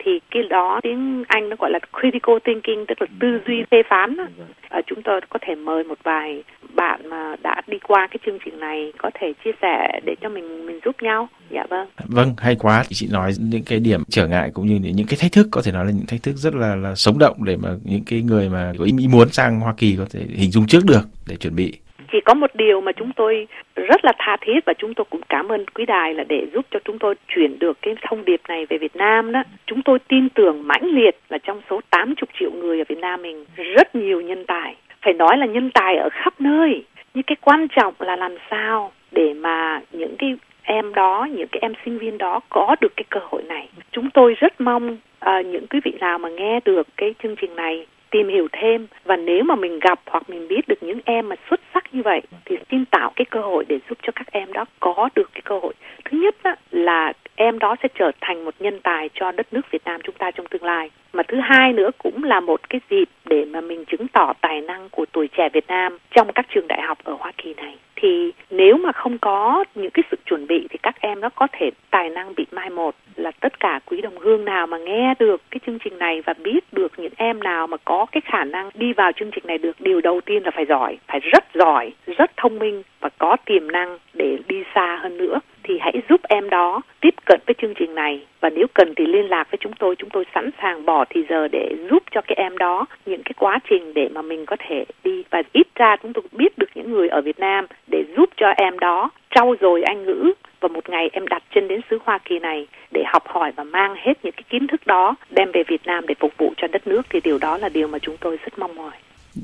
thì cái đó tiếng Anh nó gọi là critical thinking, tức là tư duy phê phán. À, chúng tôi có thể mời một vài bạn mà đã đi qua cái chương trình này có thể chia sẻ để cho mình mình giúp nhau. Dạ vâng. Vâng, hay quá. Chị nói những cái điểm trở ngại cũng như những cái thách thức, có thể nói là những thách thức rất là là sống động để mà những cái người mà có ý muốn sang Hoa Kỳ có thể hình dung trước được để chuẩn bị. Chỉ có một điều mà chúng tôi rất là tha thiết và chúng tôi cũng cảm ơn quý đài là để giúp cho chúng tôi chuyển được cái thông điệp này về Việt Nam đó. Chúng tôi tin tưởng mãnh liệt là trong số tám mươi triệu người ở Việt Nam mình rất nhiều nhân tài. Phải nói là nhân tài ở khắp nơi. Nhưng cái quan trọng là làm sao để mà những cái em đó, những cái em sinh viên đó có được cái cơ hội này. Chúng tôi rất mong uh, những quý vị nào mà nghe được cái chương trình này tìm hiểu thêm, và nếu mà mình gặp hoặc mình biết được những em mà xuất sắc như vậy thì xin tạo cái cơ hội để giúp cho các em đó có được cái cơ hội. Thứ nhất á, là em đó sẽ trở thành một nhân tài cho đất nước Việt Nam chúng ta trong tương lai. Mà thứ hai nữa cũng là một cái dịp để mà mình chứng tỏ tài năng của tuổi trẻ Việt Nam trong các trường đại học ở Hoa Kỳ này. Thì nếu mà không có những cái sự chuẩn bị thì các em nó có thể tài năng bị mai một. Là tất cả quý đồng hương nào mà nghe được cái chương trình này và biết được những em nào mà có cái khả năng đi vào chương trình này được, điều đầu tiên là phải giỏi, phải rất giỏi, rất thông minh và có tiềm năng để đi xa hơn nữa. Thì hãy giúp em đó tiếp cận với chương trình này, và nếu cần thì liên lạc với chúng tôi, chúng tôi sẵn sàng bỏ thì giờ để giúp cho cái em đó những cái quá trình để mà mình có thể đi. Và ít ra chúng tôi biết được những người ở Việt Nam để giúp cho em đó trau dồi Anh ngữ, và một ngày em đặt chân đến xứ Hoa Kỳ này để học hỏi và mang hết những cái kiến thức đó đem về Việt Nam để phục vụ cho đất nước, thì điều đó là điều mà chúng tôi rất mong mỏi.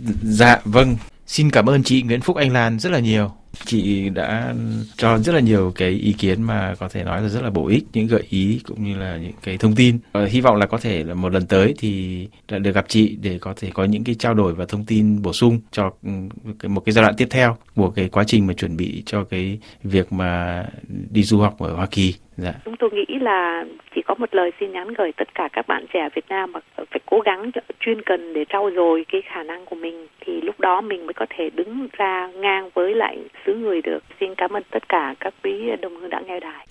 Dạ vâng, xin cảm ơn chị Nguyễn Phúc Anh Lan rất là nhiều. Chị đã cho rất là nhiều cái ý kiến mà có thể nói là rất là bổ ích, những gợi ý cũng như là những cái thông tin. Ờ, hy vọng là có thể là một lần tới thì đã được gặp chị để có thể có những cái trao đổi và thông tin bổ sung cho một cái giai đoạn tiếp theo của cái quá trình mà chuẩn bị cho cái việc mà đi du học ở Hoa Kỳ. Dạ. Chúng tôi nghĩ là chỉ có một lời xin nhắn gửi tất cả các bạn trẻ Việt Nam mà phải cố gắng chuyên cần để trau dồi cái khả năng của mình, thì lúc đó mình mới có thể đứng ra ngang với lại xứ người được. Xin cảm ơn tất cả các quý đồng hương đã nghe đài.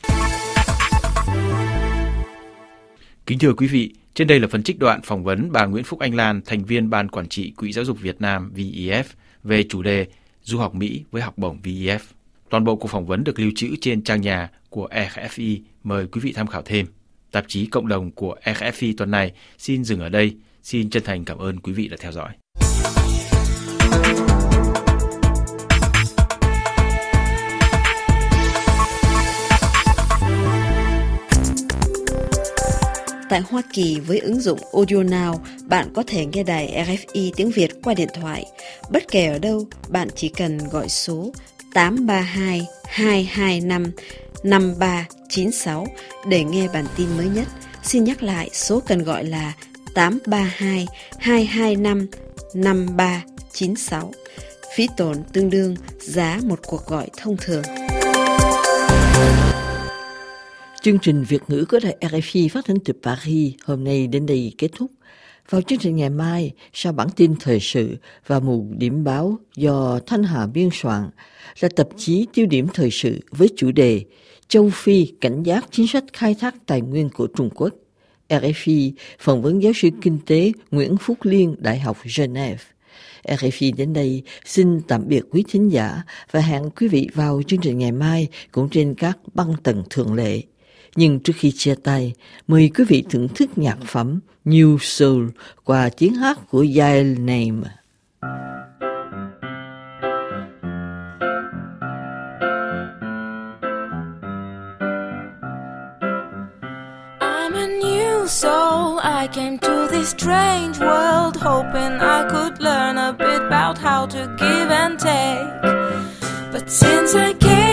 Kính thưa quý vị, trên đây là phần trích đoạn phỏng vấn bà Nguyễn Phúc Anh Lan, thành viên Ban Quản trị Quỹ Giáo dục Việt Nam vê e ép về chủ đề Du học Mỹ với học bổng vê e ép. Toàn bộ cuộc phỏng vấn được lưu trữ trên trang nhà của e ép i, mời quý vị tham khảo thêm. Tạp chí cộng đồng của e ép i tuần này xin dừng ở đây. Xin chân thành cảm ơn quý vị đã theo dõi. Tại Hoa Kỳ với ứng dụng Audio Now, bạn có thể nghe đài e ép i tiếng Việt qua điện thoại. Bất kể ở đâu, bạn chỉ cần gọi số tám ba hai hai hai năm năm ba chín sáu để nghe bản tin mới nhất. Xin nhắc lại, số cần gọi là tám ba hai hai hai năm năm ba chín sáu. Phí tổn tương đương giá một cuộc gọi thông thường. Chương trình Việt ngữ của đài e rờ ép i phát thanh từ Paris hôm nay đến đây kết thúc. Vào chương trình ngày mai, sau bản tin thời sự và mục điểm báo do Thanh Hà biên soạn là tạp chí tiêu điểm thời sự với chủ đề Châu Phi cảnh giác chính sách khai thác tài nguyên của Trung Quốc. e rờ ép i phỏng vấn giáo sư kinh tế Nguyễn Phúc Liên, Đại học Geneva. e rờ ép i đến đây xin tạm biệt quý thính giả và hẹn quý vị vào chương trình ngày mai cũng trên các băng tần thường lệ. Nhưng trước khi chia tay, mời quý vị thưởng thức nhạc phẩm New Soul qua tiếng hát của Yael Naim. I'm a new soul, I came to this strange world hoping I could learn a bit about how to give and take. But since I came